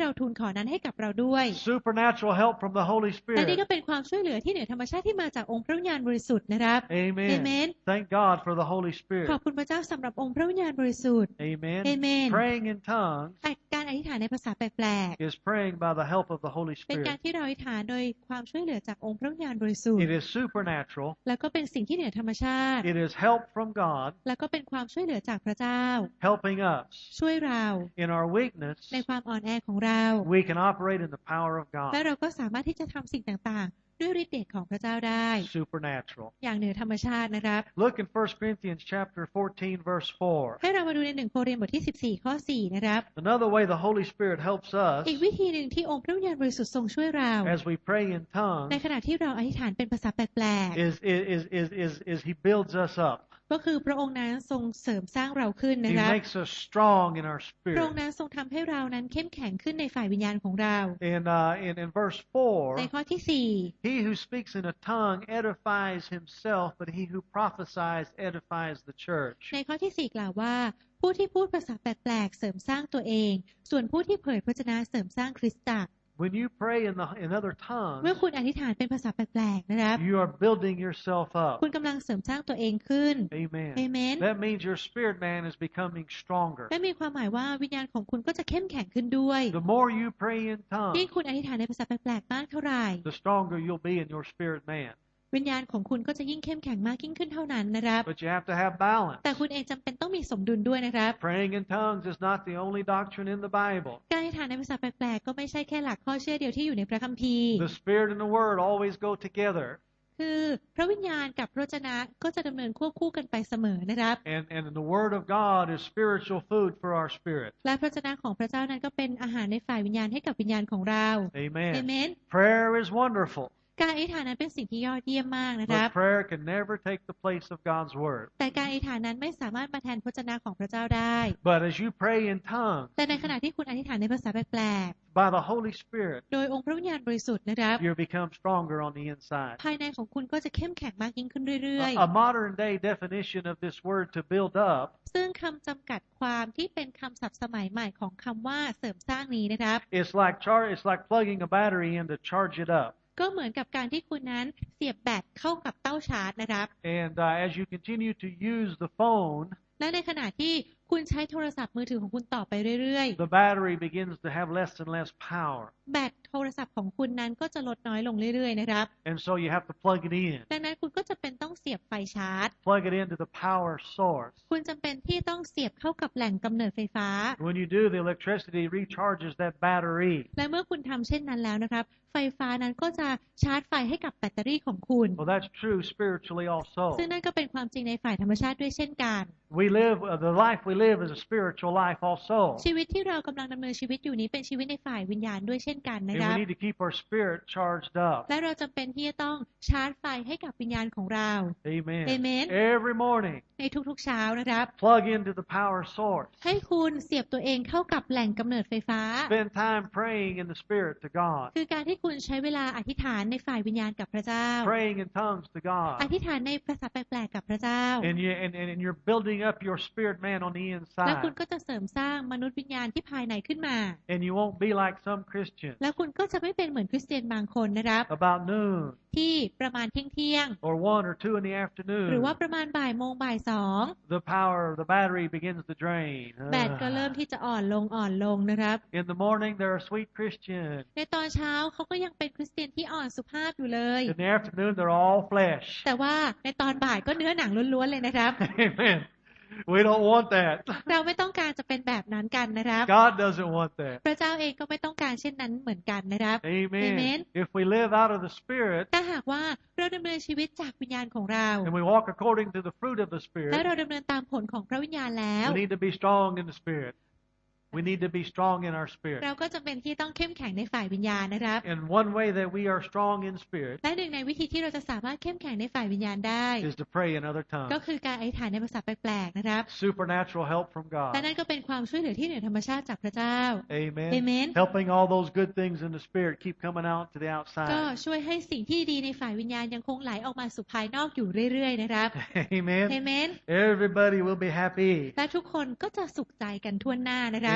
[SPEAKER 2] เราทูลขอนั้นให้กับเราด้วย
[SPEAKER 1] Supernatural help from the Holy
[SPEAKER 2] และนี่
[SPEAKER 1] Spirit.
[SPEAKER 2] ก็เป็นความช่วยเหลือที่เหนือธรรมชาติที่มาจากองค์พระวิญญาณบริสุทธิ์นะครับ
[SPEAKER 1] Amen.
[SPEAKER 2] Amen.
[SPEAKER 1] Thank God for the Holy
[SPEAKER 2] ข
[SPEAKER 1] Spirit.
[SPEAKER 2] อบคุณพระเจ้าสำหรับองค์พระวิญญาณบริสุทธิ์
[SPEAKER 1] Amen.
[SPEAKER 2] Amen.
[SPEAKER 1] Praying in tongues
[SPEAKER 2] การอธิษฐานในภาษาแปลก
[SPEAKER 1] is praying by the help of the Holy
[SPEAKER 2] ๆเป็นการ
[SPEAKER 1] Spirit.
[SPEAKER 2] ที่เราอธิษฐานโดยความช่วยเหลือจากองค์พระวิญญาณบริสุทธิ์
[SPEAKER 1] It is supernatural.
[SPEAKER 2] แล้วก็เป็นสิ่งที่เหนือธรรมชาติ
[SPEAKER 1] It is help from God
[SPEAKER 2] แล้วก็เป็นความช่วยเหลือจากพระเจ้า
[SPEAKER 1] helping us
[SPEAKER 2] ช่วยเรา
[SPEAKER 1] in our weakness.
[SPEAKER 2] ในความอ่อนแอของเรา
[SPEAKER 1] We can operate in the power of
[SPEAKER 2] และ
[SPEAKER 1] God.
[SPEAKER 2] เราก็สามารถที่จะทำสิ่งต่างๆด้วยฤทธิ์เดชของพระเจ้าได้
[SPEAKER 1] Supernatural.
[SPEAKER 2] อย่างเหนือธรรมชาตินะครับ
[SPEAKER 1] Look in First Corinthians chapter fourteen verse four.
[SPEAKER 2] ให้เรามาดูในหนึ่งโครินธ์บทที่สิบสี่ข้อสี่นะครับ
[SPEAKER 1] Another way the Holy Spirit helps
[SPEAKER 2] อีก
[SPEAKER 1] us
[SPEAKER 2] วิธีหนึ่งที่องค์พระวิญญาณบริสุทธิ์ทรงช่วยเรา
[SPEAKER 1] as we pray in
[SPEAKER 2] ใน
[SPEAKER 1] tongues
[SPEAKER 2] ขณะที่เราอธิษฐานเป็นภาษาแปลก
[SPEAKER 1] is is is is is He builds us up.
[SPEAKER 2] ๆก็คือพระองค์นั้นทรงเสริมสร้างเราขึ้นนะ
[SPEAKER 1] He
[SPEAKER 2] ครับ
[SPEAKER 1] makes us strong in our
[SPEAKER 2] พระอง
[SPEAKER 1] spirit.
[SPEAKER 2] ค์นั้นทรงทำให้เรานั้นเข้มแข็งขึ้นในฝ่ายวิญญาณของเรา
[SPEAKER 1] In uh, in in verse four,
[SPEAKER 2] ในข้อที่สี่
[SPEAKER 1] he who speaks in a tongue edifies himself, but he who prophesies edifies the church.
[SPEAKER 2] ในข้อที่สี่กล่าวว่า ผู้ที่พูดภาษาแปลกๆเสริมสร้างตัวเองส่วนผู้ที่เผยพระวจนะเสริมสร้างคริสตจักร
[SPEAKER 1] When you pray in the in other
[SPEAKER 2] เมื่อ
[SPEAKER 1] tongues,
[SPEAKER 2] คุณอธิษฐานเป็นภาษาแปลกๆนะครับ
[SPEAKER 1] you are building yourself up.
[SPEAKER 2] คุณกำลังเสริมสร้างตัวเองขึ้น
[SPEAKER 1] Amen.
[SPEAKER 2] เอเมน
[SPEAKER 1] That means your spirit man is becoming stronger.
[SPEAKER 2] และมีความหมายว่าวิญญาณของคุณก็จะเข้มแข็งขึ้นด้วย
[SPEAKER 1] The more you pray in
[SPEAKER 2] ยิ่ง
[SPEAKER 1] tongues,
[SPEAKER 2] คุณอธิษฐานในภาษาแปลกๆมากเท่าไหร่
[SPEAKER 1] the stronger you'll be in your spirit man.
[SPEAKER 2] วิญญาณของคุณก็จะยิ่งเข้มแข็งมากยิ่งขึ้นเท่านั้นนะครับ
[SPEAKER 1] But you have to have balance.
[SPEAKER 2] แต่คุณเองจำเป็นต้องมีสมดุลด้วยนะครับ
[SPEAKER 1] Praying in tongues is not the only doctrine in the Bible.
[SPEAKER 2] การอธิษฐานในภาษาแปลกๆก็ไม่ใช่แค่หลักข้อเชื่อเดียวที่อยู่ในพระคัมภีร์
[SPEAKER 1] The spirit and the word always go together.
[SPEAKER 2] คือพระวิญญาณกับพระวจนะก็จะดำเนินควบคู่กันไปเสมอนะครับ
[SPEAKER 1] And and the word of God is spiritual food for our spirit.
[SPEAKER 2] และพระวจนะของพระเจ้านั้นก็เป็นอาหารในฝ่ายวิญญาณให้กับวิญญาณของเรา
[SPEAKER 1] Amen.
[SPEAKER 2] เอเมน
[SPEAKER 1] Prayer is wonderful,
[SPEAKER 2] การอธิษฐานนั้นเป็นสิ่งที่ยอดเยี่ยมมากนะครับ
[SPEAKER 1] but prayer can never take the place of God's word.
[SPEAKER 2] แต่การอธิษฐานนั้นไม่สามารถมาแทนพระวจนะของพระเจ้าได้
[SPEAKER 1] But as you pray in tongues
[SPEAKER 2] แต่ในขณะที่คุณอธิษฐานในภาษาแปลก
[SPEAKER 1] by the Holy Spirit,
[SPEAKER 2] ๆโดยองค์พระวิญญาณบริสุทธิ์นะครับ
[SPEAKER 1] you become stronger on the inside.
[SPEAKER 2] ภายในของคุณก็จะเข้มแข็งมากยิ่งขึ้นเรื่อย
[SPEAKER 1] A, a modern day definition of this word to build up
[SPEAKER 2] ๆ ซึ่งคำจำกัดความที่เป็นคำศัพท์สมัยใหม่ของคำว่าเสริมสร้างนี้นะครับ
[SPEAKER 1] it's like char- it's like plugging a battery in to charge it up.
[SPEAKER 2] ก็เหมือนกับการที่คุณนั้นเสียบแบตเข้ากับเต้าชาร์จนะครับ
[SPEAKER 1] And uh, as you continue to use the phone,
[SPEAKER 2] และในขณะที่คุณใช้โทรศัพท์มือถือของคุณต่อไปเรื่อย
[SPEAKER 1] the battery begins to have less and less power.
[SPEAKER 2] ๆ แบตโทรศัพท์ของคุณนั้นก็จะลดน้อยลงเรื่อยๆนะครับ
[SPEAKER 1] And so you have to plug it in.
[SPEAKER 2] ดังนั้นคุณก็จะเป็นต้องเสียบไฟชาร์จ
[SPEAKER 1] Plug it into the power source.
[SPEAKER 2] คุณจำเป็นที่ต้องเสียบเข้ากับแหล่งกำเนิดไฟฟ้า
[SPEAKER 1] When you do, the electricity recharges that battery.
[SPEAKER 2] และเมื่อคุณทำเช่นนั้นแล้วนะครับ ไฟฟ้านั้นก็จะชาร์จไฟให้กับแบตเตอรี่ของคุณ
[SPEAKER 1] Well, that's true spiritually also.
[SPEAKER 2] ซึ่งนั่นก็เป็นความจริงในฝ่ายธรรมชาติด้วยเช่นกัน
[SPEAKER 1] We live, uh, the life we live is a spiritual life also.
[SPEAKER 2] ชีวิตที่เรากำลังดำเนินชีวิตอยู่นี้เป็นชีวิตในฝ่ายวิญญาณด้วยเช่นกันนะ
[SPEAKER 1] And
[SPEAKER 2] ครับ
[SPEAKER 1] we need to keep our spirit charged up.
[SPEAKER 2] และเราจำเป็นที่จะต้องชาร์จไฟให้กับวิญญาณของเรา
[SPEAKER 1] Amen.
[SPEAKER 2] Amen.
[SPEAKER 1] Every morning,
[SPEAKER 2] ในทุกๆเช้านะครับ
[SPEAKER 1] plug into the power source.
[SPEAKER 2] ให้คุณเสียบตัวเองเข้ากับแหล่งกำเนิดไฟฟ้า
[SPEAKER 1] Spend time praying in the spirit to God.
[SPEAKER 2] คือการที่คุณใช้เวลาอธิษฐานในฝ่ายวิญญาณกับพระเจ้า
[SPEAKER 1] Praying in tongues to
[SPEAKER 2] อ
[SPEAKER 1] God.
[SPEAKER 2] ธิษฐานในภาษาแปลกๆกับพระเจ้า
[SPEAKER 1] And, you, and, and, and you're building up your spirit man on the
[SPEAKER 2] และคุณ
[SPEAKER 1] inside.
[SPEAKER 2] ก็จะเสริมสร้างมนุษย์วิญญาณที่ภายในขึ้นมา
[SPEAKER 1] And you won't be like some Christians
[SPEAKER 2] แล้วคุณก็จะไม่เป็นเหมือนคริสเตียนบางคนนะครับ
[SPEAKER 1] about noon
[SPEAKER 2] ที่ประมาณเที่ยง
[SPEAKER 1] or one or two in the
[SPEAKER 2] ๆ
[SPEAKER 1] afternoon.
[SPEAKER 2] หรือว่าประมาณบ่ายโมงบ่ายสอง
[SPEAKER 1] The power of the battery begins to drain.
[SPEAKER 2] แบตก็เริ่มที่จะอ่อนลงอ่อนลงนะครับ
[SPEAKER 1] In the morning, they're a sweet Christian.
[SPEAKER 2] ในตอนเช้าเขาก็ยังเป็นคริสเตียนที่อ่อนสุภาพอยู่เลย
[SPEAKER 1] In the afternoon, they're all flesh.
[SPEAKER 2] แต่ว่าในตอนบ่ายก็เนื้อหนังล้วนๆเลยนะครับ
[SPEAKER 1] Amen. We don't want that.
[SPEAKER 2] เราไม่ต้องการจะเป็นแบบนั้นกันนะครับ
[SPEAKER 1] God doesn't want that.
[SPEAKER 2] พระเจ้าเองก็ไม่ต้องการเช่นนั้นเหมือนกันนะครับ
[SPEAKER 1] Amen.
[SPEAKER 2] Amen.
[SPEAKER 1] If we live out of the Spirit
[SPEAKER 2] ถ้าหากว่าเราดำเนินชีวิตจากวิญญาณของเรา
[SPEAKER 1] and we walk according to the fruit of the
[SPEAKER 2] และ
[SPEAKER 1] Spirit,
[SPEAKER 2] เราดำเนินตามผลของพระวิญญาณแล้ว
[SPEAKER 1] we need to be strong in the Spirit. We need to be strong in our spirit.
[SPEAKER 2] เราก็จำเป็นที่ต้องเข้มแข็งในฝ่ายวิญญาณนะครับ
[SPEAKER 1] And one way that we are strong in spirit
[SPEAKER 2] และหนึ่งในวิธีที่เราจะสามารถเข้มแข็งในฝ่ายวิญญาณได้
[SPEAKER 1] is to pray in other
[SPEAKER 2] ก็
[SPEAKER 1] tongues.
[SPEAKER 2] คือการอธิษฐานในภาษาแปลกๆนะครับ
[SPEAKER 1] Supernatural help from
[SPEAKER 2] และ
[SPEAKER 1] God.
[SPEAKER 2] นั่นก็เป็นความช่วยเหลือที่เหนือธรรมชาติจากพระเจ้า
[SPEAKER 1] Amen.
[SPEAKER 2] Amen.
[SPEAKER 1] Helping all those good things in the spirit keep coming out to the
[SPEAKER 2] ก็
[SPEAKER 1] outside.
[SPEAKER 2] ช่วยให้สิ่งที่ดีในฝ่ายวิญญาณยังคงไหลออกมาสู่ภายนอกอยู่เรื่อยๆนะครับ
[SPEAKER 1] Amen.
[SPEAKER 2] เอเมน
[SPEAKER 1] Everybody will be happy.
[SPEAKER 2] และทุกคนก็จะสุขใจกันทั่วหน้านะครับ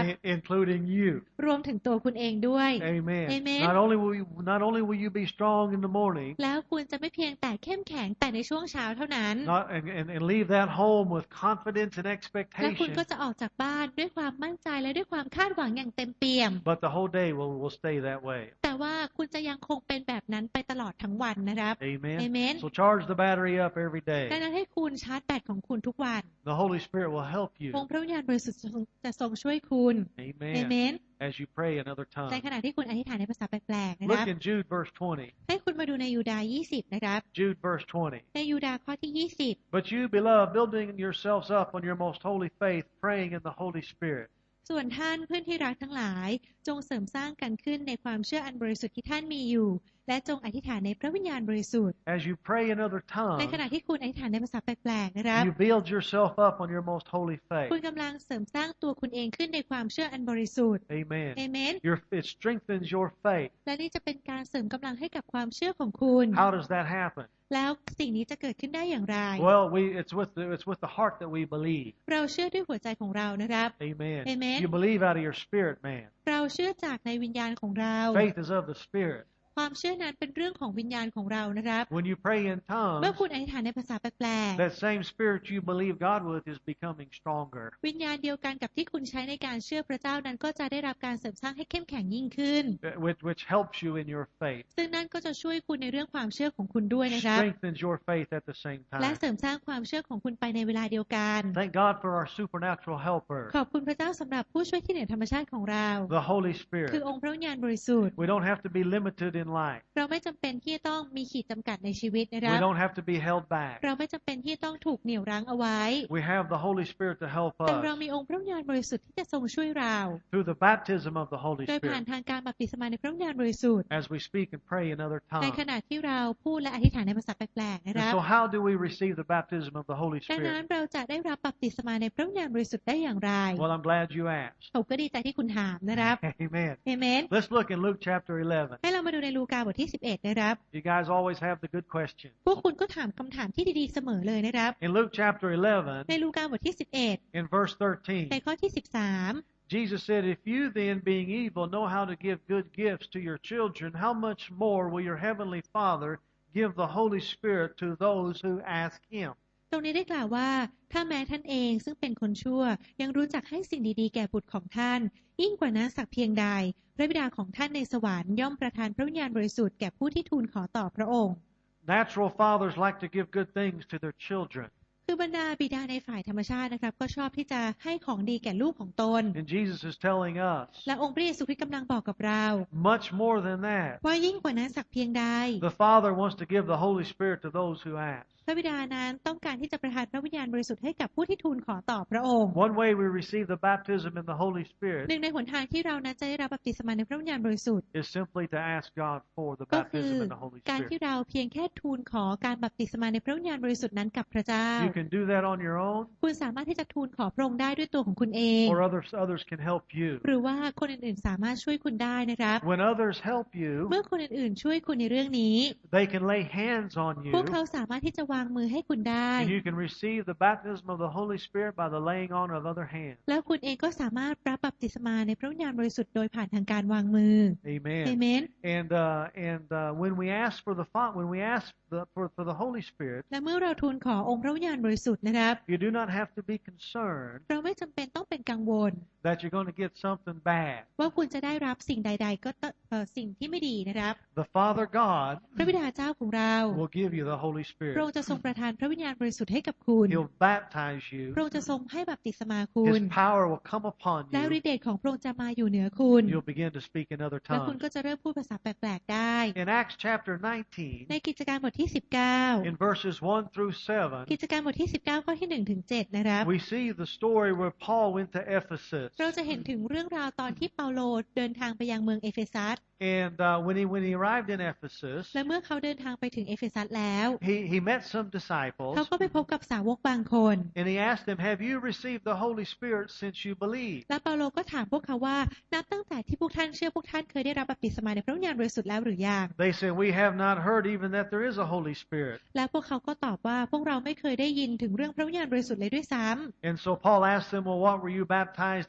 [SPEAKER 1] including you.
[SPEAKER 2] รวมถึงตัวคุณเองด้วย
[SPEAKER 1] Amen.
[SPEAKER 2] Amen.
[SPEAKER 1] Not only will you, not only will you be strong in the morning,
[SPEAKER 2] แล้วคุณจะไม่เพียงแต่เข้มแข็งแต่ในช่วงเช้าเท่านั้น
[SPEAKER 1] not and, and, and leave that home with confidence and
[SPEAKER 2] และคุณ
[SPEAKER 1] expectation,
[SPEAKER 2] ก็จะออกจากบ้านด้วยความมั่นใจและด้วยความคาดหวังอย่างเต็มเปี่ยม
[SPEAKER 1] but the whole day will, will stay that way.
[SPEAKER 2] แต่ว่าคุณจะยังคงเป็นแบบนั้นไปตลอดทั้งวันนะครับ
[SPEAKER 1] Amen.
[SPEAKER 2] Amen.
[SPEAKER 1] So charge the battery up every
[SPEAKER 2] ดัง
[SPEAKER 1] day.
[SPEAKER 2] นั้นให้คุณชาร์จแบตของคุณทุกวัน
[SPEAKER 1] The Holy Spirit will help you.
[SPEAKER 2] องค์พระวิญญาณบริสุทธิ์จะทรงช่วยคุณ
[SPEAKER 1] Amen.
[SPEAKER 2] Amen.
[SPEAKER 1] As you pray in other
[SPEAKER 2] ใน
[SPEAKER 1] tongues.
[SPEAKER 2] ขณะที่คุณอธิษฐานในภาษาแปลกๆนะค
[SPEAKER 1] Look
[SPEAKER 2] รับ
[SPEAKER 1] in Jude verse twenty.
[SPEAKER 2] ให้คุณมาดูในยูดาห์ยี่สิบนะครับ
[SPEAKER 1] Jude verse twenty.
[SPEAKER 2] ในยูดาห์ข้อที่ยี่สิบ
[SPEAKER 1] But you, beloved, building yourselves up on your most holy faith, praying in the Holy Spirit.
[SPEAKER 2] ส่วนท่านเพื่อนที่รักทั้งหลายจงเสริมสร้างกันขึ้นในความเชื่ออันบริสุทธิ์ที่ท่านมีอยู่และจงอธิษฐานในพระวิญญาณบริสุทธิ์
[SPEAKER 1] As you pray in other
[SPEAKER 2] ใน
[SPEAKER 1] tongues,
[SPEAKER 2] ขณะที่คุณอธิษฐานในภาษาแปลกๆนะครับ
[SPEAKER 1] you build yourself up on your most holy
[SPEAKER 2] คุณ
[SPEAKER 1] faith.
[SPEAKER 2] กำลังเสริมสร้างตัวคุณเองขึ้นในความเชื่ออันบริสุทธิ์
[SPEAKER 1] Amen.
[SPEAKER 2] เอเมน
[SPEAKER 1] Your, it strengthens your faith.
[SPEAKER 2] และนี่จะเป็นการเสริมกำลังให้กับความเชื่อของคุณ
[SPEAKER 1] How does that happen?
[SPEAKER 2] แล้วสิ่งนี้จะเกิดขึ้นได้อย่างไร
[SPEAKER 1] Well, we it's with the, it's with the heart that we believe.
[SPEAKER 2] เราเชื่อด้วยหัวใจของเรานะครับ
[SPEAKER 1] Amen.
[SPEAKER 2] Amen.
[SPEAKER 1] You believe out of your spirit, man.
[SPEAKER 2] เราเชื่อจากในวิญญาณของเรา
[SPEAKER 1] Faith is of the spirit.
[SPEAKER 2] ความเชื่อนั้นเป็นเรื่องของวิญญาณของเรานะครับ
[SPEAKER 1] When you pray in
[SPEAKER 2] เมื่อ
[SPEAKER 1] tongues,
[SPEAKER 2] คุณอธิษฐานในภาษาแปลก
[SPEAKER 1] that same spirit you believe God with is becoming stronger,
[SPEAKER 2] ๆวิญญาณเดียวกันกับที่คุณใช้ในการเชื่อพระเจ้านั้นก็จะได้รับการเสริมสร้างให้เข้มแข็งยิ่งขึ้น
[SPEAKER 1] which which helps you in your faith,
[SPEAKER 2] ซึ่งนั่นก็จะช่วยคุณในเรื่องความเชื่อของคุณด้วยนะครับ
[SPEAKER 1] strengthens your faith at the same
[SPEAKER 2] และ
[SPEAKER 1] time.
[SPEAKER 2] เสริมสร้างความเชื่อของคุณไปในเวลาเดียวกัน
[SPEAKER 1] Thank God for our supernatural helper,
[SPEAKER 2] ขอบคุณพระเจ้าสำหรับผู้ช่วยที่เหนือธรรมชาติของเรา
[SPEAKER 1] the Holy
[SPEAKER 2] คือ
[SPEAKER 1] Spirit.
[SPEAKER 2] องค์พระวิญญาณบริสุทธิ์
[SPEAKER 1] We don't have to be limited in life.
[SPEAKER 2] เราไม่จำเป็นที่จะต้องมีขีดจำกัดในชีวิตนะค
[SPEAKER 1] We
[SPEAKER 2] รับ
[SPEAKER 1] don't have to be held back.
[SPEAKER 2] เราไม่จำเป็นที่จะต้องถูกเหนี่ยวรั้งเอาไว้
[SPEAKER 1] We have the Holy Spirit to help
[SPEAKER 2] แต่เรา
[SPEAKER 1] us
[SPEAKER 2] มีองค์พระวิญญาณบริสุทธิ์ที่จะทรงช่วยเรา
[SPEAKER 1] through the baptism of the Holy
[SPEAKER 2] โดยผ่าน
[SPEAKER 1] Spirit
[SPEAKER 2] ทางการบัพติศมาในพระวิญญาณบริสุทธิ์
[SPEAKER 1] as we speak and pray in other
[SPEAKER 2] ใน
[SPEAKER 1] tongues.
[SPEAKER 2] ขณะที่เราพูดและอธิษฐานในภาษาแปลกๆนะ
[SPEAKER 1] And
[SPEAKER 2] ครับ
[SPEAKER 1] so how do we receive the baptism of the Holy
[SPEAKER 2] ดังนั้น
[SPEAKER 1] Spirit?
[SPEAKER 2] เราจะได้รับบัพติศมาในพระวิญญาณบริสุทธิ์ได้อย่างไร
[SPEAKER 1] Well, I'm glad you asked.
[SPEAKER 2] ผมก็ดีใจที่คุณถามนะครับ
[SPEAKER 1] Amen.
[SPEAKER 2] เอเมน
[SPEAKER 1] Let's look in Luke chapter eleven.
[SPEAKER 2] ให้เรามาดูในลูกาบทที่สิบเอ็ดนะครับ
[SPEAKER 1] You guys always have the good questions.
[SPEAKER 2] พวกคุณก็ถามคำถามที่ดีๆเสมอเลยนะครับ
[SPEAKER 1] In Luke chapter eleven,
[SPEAKER 2] ในลูกาบทที่สิบเอ็ด
[SPEAKER 1] in verse
[SPEAKER 2] ใน
[SPEAKER 1] thirteen,
[SPEAKER 2] ข้อที่สิบสาม
[SPEAKER 1] Jesus said, If you then, being evil, know how to give good gifts to your children, how much more will your heavenly Father give the Holy Spirit to those who ask Him?
[SPEAKER 2] ตรงนี้ได้กล่าวว่าถ้าแม้ท่านเองซึ่งเป็นคนชั่วยังรู้จักให้สิ่งดีๆแก่บุตรของท่านยิ่งกว่านั้นสักเพียงใดพระบิดาของท่านในสวรรค์ย่อมประทานพระวิญญาณบริสุทธิ์แก่ผู้ที่ทูลขอต่อพระองค์
[SPEAKER 1] Natural fathers like to give good things to their children.
[SPEAKER 2] คือบรรดาบิดาในฝ่ายธรรมชาตินะครับก็ชอบที่จะให้ของดีแก่ลูกของตน
[SPEAKER 1] And Jesus is telling us,
[SPEAKER 2] และองค์พระเยซูคริสต์กำลังบอกกับเรา
[SPEAKER 1] much more than that.
[SPEAKER 2] ว่ายิ่งกว่านั้นสักเพียงใด
[SPEAKER 1] The Father wants to give the Holy Spirit to those who ask.
[SPEAKER 2] พระบิดานั้นต้องการที่จะประทานพระวิญญาณบริสุทธิ์ให้กับผู้ที่ทูลขอต่อพระองค์
[SPEAKER 1] One way we receive the baptism in the Holy
[SPEAKER 2] ห
[SPEAKER 1] Spirit
[SPEAKER 2] นึ่งในหนทางที่เรานั้นจะได้รับบัพติศมาในพระวิญญาณบริสุทธิ์
[SPEAKER 1] is simply to ask God for the
[SPEAKER 2] ก็คือ
[SPEAKER 1] baptism in the Holy
[SPEAKER 2] การที่
[SPEAKER 1] Spirit.
[SPEAKER 2] เราเพียงแค่ทูลขอการบัพติศมาในพระวิญญาณบริสุทธิ์นั้นกับพระเจ้า
[SPEAKER 1] You can do that on your own,
[SPEAKER 2] คุณสามารถที่จะทูลขอพระองค์ได้ด้วยตัวของคุณเอง
[SPEAKER 1] or others others can help you.
[SPEAKER 2] หรือว่าคนอื่นๆสามารถช่วยคุณได้นะครับ
[SPEAKER 1] When others help you,
[SPEAKER 2] เมื่อคนอื่นๆช่วยคุณในเรื่องนี้
[SPEAKER 1] they can lay hands on
[SPEAKER 2] พว
[SPEAKER 1] you,
[SPEAKER 2] กเขาสามารถที่จะวางมือให้คุณได้
[SPEAKER 1] and you can receive the baptism of the Holy Spirit by the laying on of other hands.
[SPEAKER 2] แล้วคุณเองก็สามารถรับบัพติศมาในพระวิญญาณบริสุทธิ์โดยผ่านทางการวางมือ
[SPEAKER 1] Amen.
[SPEAKER 2] เอเมน
[SPEAKER 1] And uh, and uh, when we ask for the fa- when we ask the, for for the Holy Spirit,
[SPEAKER 2] และเมื่อเราทูลขอองค์พระวิญญาณบริสุทธิ์นะครับ
[SPEAKER 1] you do not have to be concerned
[SPEAKER 2] เราไม่จำเป็นต้องเป็นกังวล
[SPEAKER 1] that you're going to get something bad.
[SPEAKER 2] ว่าคุณจะได้รับสิ่งใด ๆ ก็ต้องเอ่อสิ่งที่ไม่ดีนะครับ
[SPEAKER 1] The Father God
[SPEAKER 2] พระบิดาเจ้าของเรา
[SPEAKER 1] will give you the Holy
[SPEAKER 2] พระอง
[SPEAKER 1] Spirit.
[SPEAKER 2] ค์จะทรงประทานพระวิญญาณบริสุทธิ์ให้กับคุณ
[SPEAKER 1] He'll baptize you.
[SPEAKER 2] พระองค์จะทรงให้บัพติศมาคุณ
[SPEAKER 1] His power will come upon
[SPEAKER 2] และ
[SPEAKER 1] you.
[SPEAKER 2] ฤทธิ์เดชของพระองค์จะมาอยู่เหนือคุณ
[SPEAKER 1] You'll begin to speak in other
[SPEAKER 2] แล้วคุณ
[SPEAKER 1] tongues.
[SPEAKER 2] ก็จะเริ่มพูดภาษาแปลกๆได้
[SPEAKER 1] In Acts chapter nineteen,
[SPEAKER 2] ในกิจการบทที่สิบเก้า
[SPEAKER 1] in verses one through seven,
[SPEAKER 2] กิจการบทที่สิบเก้าข้อที่หนึ่งถึงเจ็ดนะครับ
[SPEAKER 1] we see the story where Paul went to Ephesus.
[SPEAKER 2] เราจะเห็นถึงเรื่องราวตอนที่เปาโลเดินทางไปยังเมืองเอเฟซัส
[SPEAKER 1] And uh, when he when he arrived in Ephesus,
[SPEAKER 2] และเมื่อเขาเดินทางไปถึงเอเฟซัสแล้ว
[SPEAKER 1] he he met some disciples,
[SPEAKER 2] เขาก็ไปพบกับสาวกบางคน
[SPEAKER 1] and he asked them, "Have you received the Holy Spirit since you believe?"
[SPEAKER 2] และเปาโลก็ถามพวกเขาว่านับตั้งแต่ที่พวกท่านเชื่อพวกท่านเคยได้รับบัพติศมาในพระวิญญาณบริสุทธิ์แล้วหรือยัง
[SPEAKER 1] They said, "We have not heard even that there is a Holy Spirit."
[SPEAKER 2] และพวกเขาก็ตอบว่าพวกเราไม่เคยได้ยินถึงเรื่องพระวิญญาณบริสุทธิ์เลยด้วยซ้ำ
[SPEAKER 1] And so Paul asked them, "Well, what were you baptized in?"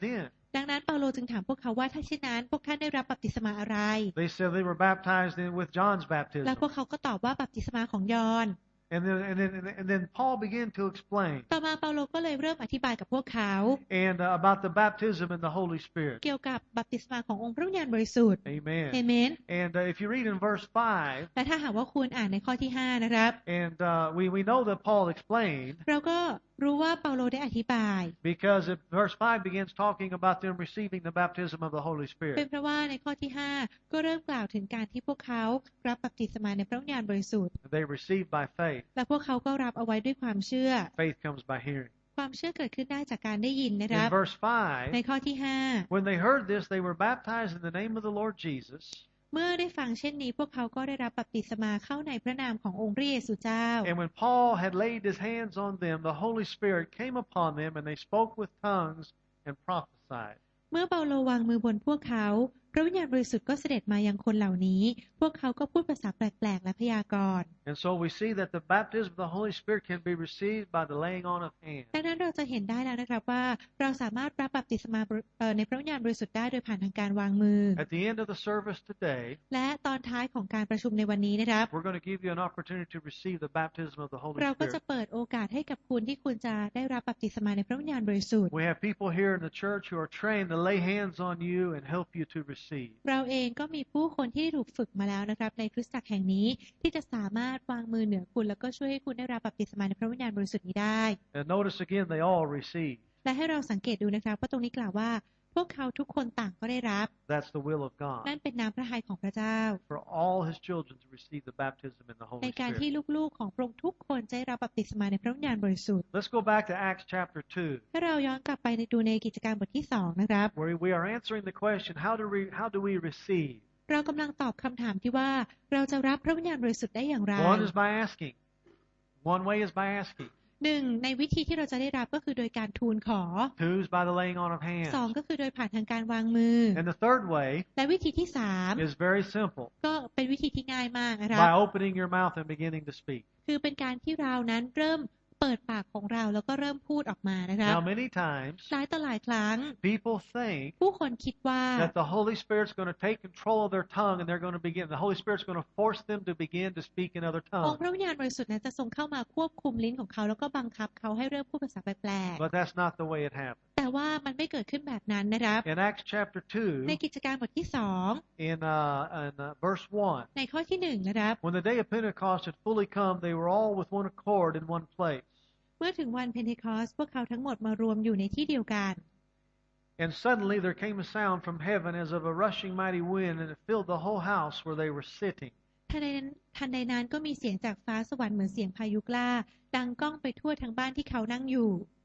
[SPEAKER 2] ดังนั้นเปาโลจึงถามพวกเขาว่าถ้าเช่นนั้นพวกท่านได้รับบัพติศมาอะไร
[SPEAKER 1] They said they were baptized in with John's
[SPEAKER 2] แล้ว
[SPEAKER 1] baptism.
[SPEAKER 2] พวกเขาก็ตอบว่าบัพติศมาของยอห์น
[SPEAKER 1] And then, and then, and then Paul began to explain
[SPEAKER 2] ต่อมาเปาโลก็เลยเริ่มอธิบายกับพวกเขา
[SPEAKER 1] and uh, about the baptism in the Holy Spirit.
[SPEAKER 2] เกี่ยวกับบัพติศมาขององค์พระวิญญาณบริสุทธิ์
[SPEAKER 1] Amen.
[SPEAKER 2] เอเมน
[SPEAKER 1] And uh, if you read in verse five,
[SPEAKER 2] และถ้าหากว่าคุณอ่านในข้อที่ห้านะครับ
[SPEAKER 1] and uh, we we know that Paul explained
[SPEAKER 2] เราก็รู้ว่าเปาโลได้อธิบาย
[SPEAKER 1] because if verse five begins talking about them receiving the baptism of the Holy
[SPEAKER 2] เป็น
[SPEAKER 1] Spirit.
[SPEAKER 2] เพราะว่าในข้อที่ห้าก็เริ่มกล่าวถึงการที่พวกเขารับบัพติศมาในพระวิญญาณบริสุทธิ์
[SPEAKER 1] They received by faith.
[SPEAKER 2] และพวกเขาก็รับเอาไว้ด้วยความเชื่อ
[SPEAKER 1] Faith comes by hearing.
[SPEAKER 2] ความเชื่อเกิดขึ้นได้จากการได้ยินนะครับ
[SPEAKER 1] In verse five,
[SPEAKER 2] ในข้อที่ห้า
[SPEAKER 1] when they heard this, they were baptized in the name of the Lord Jesus.
[SPEAKER 2] เมื่อได้ฟังเช่นนี้พวกเขาก็ได้รับบัพติศมาเข้าในพระนามขององค์พระเยซูเจ้า
[SPEAKER 1] And when Paul had laid his hands on them, the Holy Spirit came upon them, and they spoke with tongues and prophesied.
[SPEAKER 2] เมื่อเปาโลวางมือบนพวกเขาพระวิญญาณบริสุทธิ์ก็เสด็จมายังคนเหล่านี้พวกเขาก็พูดภาษาแปลกๆและพยากรณ์
[SPEAKER 1] And so we see that the baptism of the Holy Spirit can be received by the laying on of hands.
[SPEAKER 2] ดังนั้นเราจะเห็นได้แล้วนะครับว่าเราสามารถรับบัพติศมาในพระวิญญาณบริสุทธิ์ได้โดยผ่านทางการวางมือ
[SPEAKER 1] At the end of the service today,
[SPEAKER 2] และตอนท้ายของการประชุมในวันนี้นะครับ
[SPEAKER 1] we're going to give you an opportunity to receive the baptism of the Holy
[SPEAKER 2] เราก็จะ
[SPEAKER 1] Spirit.
[SPEAKER 2] เปิดโอกาสให้กับคุณที่คุณจะได้รับบัพติศมาในพระวิญญาณบริสุทธิ์
[SPEAKER 1] We have people here in the church who are trained to lay hands on you and help you to receive.
[SPEAKER 2] เราเองก็มีผู้คนที่ถูกฝึกมาแล้วนะครับในคริสตจักรแห่งนี้ที่จะสามารถวางมือเหนือคุณแล้วก็ช่วยให้คุณได้รับบัพติศมาในพระวิญญาณบริสุทธิ์นี้ได้
[SPEAKER 1] And notice again, they all receive.
[SPEAKER 2] และให้เราสังเกตดูนะครับว่าตรงนี้กล่าวว่าพวกเขาทุกคนต่างก็ได้รับ
[SPEAKER 1] That's the will of God.
[SPEAKER 2] นั่นเป็นน้ำพระทัยของพระเจ้า
[SPEAKER 1] For all His children to receive the baptism in the
[SPEAKER 2] ใน
[SPEAKER 1] Holy
[SPEAKER 2] การที่
[SPEAKER 1] Spirit.
[SPEAKER 2] ลูกๆของพระองค์ทุกคนจะได้รับบัพติศมาในพระวิญญาณบริสุทธิ์
[SPEAKER 1] Let's go back to Acts chapter two,
[SPEAKER 2] ถ้าเราย้อนกลับไปในดูในกิจการบทที่สองนะครับ
[SPEAKER 1] where we are answering the question, how do we, how do we receive?
[SPEAKER 2] เรากำลังตอบคำถามที่ว่าเราจะรับพระวิญญาณบริสุทธิ์ได้อย่างไร
[SPEAKER 1] One is by asking. One way is by asking.
[SPEAKER 2] หนึ่งในวิธีที่เราจะได้รับก็คือโดยการทูลขอ
[SPEAKER 1] Two is by the laying on of
[SPEAKER 2] สอง
[SPEAKER 1] hands.
[SPEAKER 2] ก็คือโดยผ่านทางการวางมือ
[SPEAKER 1] And the third way
[SPEAKER 2] และวิธีที่สาม
[SPEAKER 1] is very simple,
[SPEAKER 2] ก็เป็นวิธีที่ง่ายมากนะครับ
[SPEAKER 1] by opening your mouth and beginning to speak.
[SPEAKER 2] คือเป็นการที่เรานั้นเริ่มเปิดปากของเราแล้วก็เริ่มพูดออกมานะครับ
[SPEAKER 1] Now, many times,
[SPEAKER 2] หลายต่อหลายครั้ง
[SPEAKER 1] people think
[SPEAKER 2] ผู้คนคิดว่า
[SPEAKER 1] that the Holy Spirit's going to take control of their tongue and they're going to begin, the Holy Spirit's going to force them to begin to speak in other
[SPEAKER 2] องค์
[SPEAKER 1] tongues.
[SPEAKER 2] พระวิญญาณบริสุทธิ์นั้นจะทรงเข้ามาควบคุมลิ้นของเขาแล้วก็บังคับเขาให้เริ่มพูดภาษาแปลก
[SPEAKER 1] But that's not the way it happened.
[SPEAKER 2] ๆแต่ว่ามันไม่เกิดขึ้นแบบนั้นนะครับ
[SPEAKER 1] In Acts chapter two,
[SPEAKER 2] ในกิจการบทที่สอง
[SPEAKER 1] in, uh, in uh, verse one,
[SPEAKER 2] ในข้อที่หนึ่งนะครับ
[SPEAKER 1] when the day of Pentecost had fully come, they were all with one accord in one place.
[SPEAKER 2] เมื่อถึงวันเพนเทคอสต์พวกเขาทั้งหมดมารวมอยู่ในที่เดียวกัน
[SPEAKER 1] And suddenly there came a sound from heaven as of a rushing mighty wind, and it filled the whole house where they were sitting.
[SPEAKER 2] ทันใดนั้นทันใดนั้นก็มีเสียงจากฟ้าสวรรค์เหมือนเสียงพายุกล้าดังก้องไปทั่วทั้งบ้านที่เขานั่งอยู่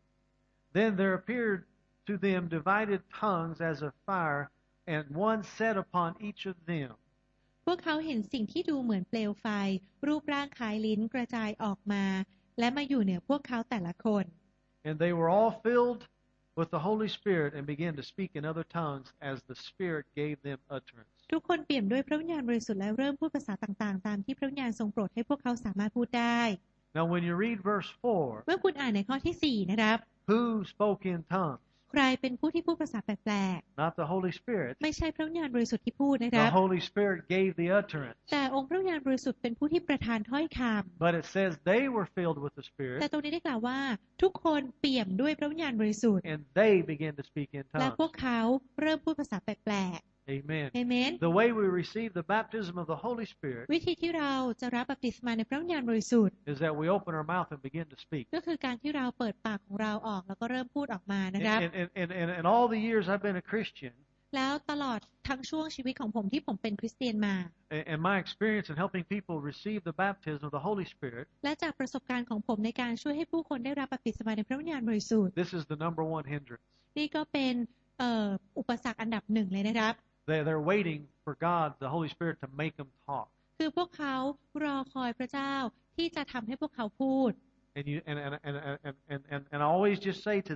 [SPEAKER 1] Then there appeared to them divided tongues as of fire, and one sat upon each of them.
[SPEAKER 2] พวกเขาเห็นสิ่งที่ดูเหมือนเปลวไฟรูปร่างคล้ายลิ้นกระจายออกมาและมาอยู่เหนือพวกเขาแต่ละคน
[SPEAKER 1] And they were all filled with the Holy Spirit and began to speak in other tongues as the Spirit gave them utterance.
[SPEAKER 2] ทุกคนเปี่ยมด้วยพระวิญญาณบริสุทธิ์และเริ่มพูดภาษาต่างๆตามที่พระวิญญาณทรงโปรดให้พวกเขาสามารถพูดได้
[SPEAKER 1] Now when you read verse four,
[SPEAKER 2] เมื่อคุณอ่านในข้อที่สี่นะครับ
[SPEAKER 1] who spoke in tongues?
[SPEAKER 2] ใครเป็นผู้ที่พูดภาษาแปลก
[SPEAKER 1] Not the Holy Spirit.
[SPEAKER 2] ๆไม่ใช่พระวิญญาณบริสุทธิ์ที่พูดนะครับ
[SPEAKER 1] The Holy Spirit gave the utterance.
[SPEAKER 2] แต่องค์พระวิญญาณบริสุทธิ์เป็นผู้ที่ประทานถ้อยคำ
[SPEAKER 1] But it says they were filled with the
[SPEAKER 2] แต่
[SPEAKER 1] Spirit,
[SPEAKER 2] ตรงนี้ได้กล่าวว่าทุกคนเปี่ยมด้วยพระวิญญาณบริสุทธิ์
[SPEAKER 1] and they began to speak in
[SPEAKER 2] และพวก
[SPEAKER 1] tongues.
[SPEAKER 2] เขาเริ่มพูดภาษาแปลก
[SPEAKER 1] Amen.
[SPEAKER 2] ๆเอเมน
[SPEAKER 1] The way we receive the baptism of the Holy Spirit
[SPEAKER 2] วิธีที่เราจะรับบัพติศมาในพระวิญญาณบริสุทธิ์
[SPEAKER 1] is that we open our mouth and begin to speak.
[SPEAKER 2] ก็คือการที่เราเปิดปากของเราออกแล้วก็เริ่มพูดออกมานะครับ
[SPEAKER 1] And, and, and, and, and all the years I've been a Christian,
[SPEAKER 2] แล้วตลอดทั้งช่วงชีวิตของผมที่ผมเป็นคริสเตียนมา
[SPEAKER 1] and, and my experience in helping people receive the baptism of the Holy Spirit,
[SPEAKER 2] และจากประสบการณ์ของผมในการช่วยให้ผู้คนได้รับบัพติศมาในพระวิญญาณบริสุทธิ์
[SPEAKER 1] this is the number one hindrance.
[SPEAKER 2] นี่ก็เป็นเอ่ออุปสรรคอันดับหนึ่งเลยนะครับ
[SPEAKER 1] They, they're waiting for God, the Holy Spirit, to make them talk.
[SPEAKER 2] คือพวกเขารอคอยพระเจ้าที่จะทำให้พวกเขาพูด
[SPEAKER 1] And you and and and and and, and, and I always just say to them,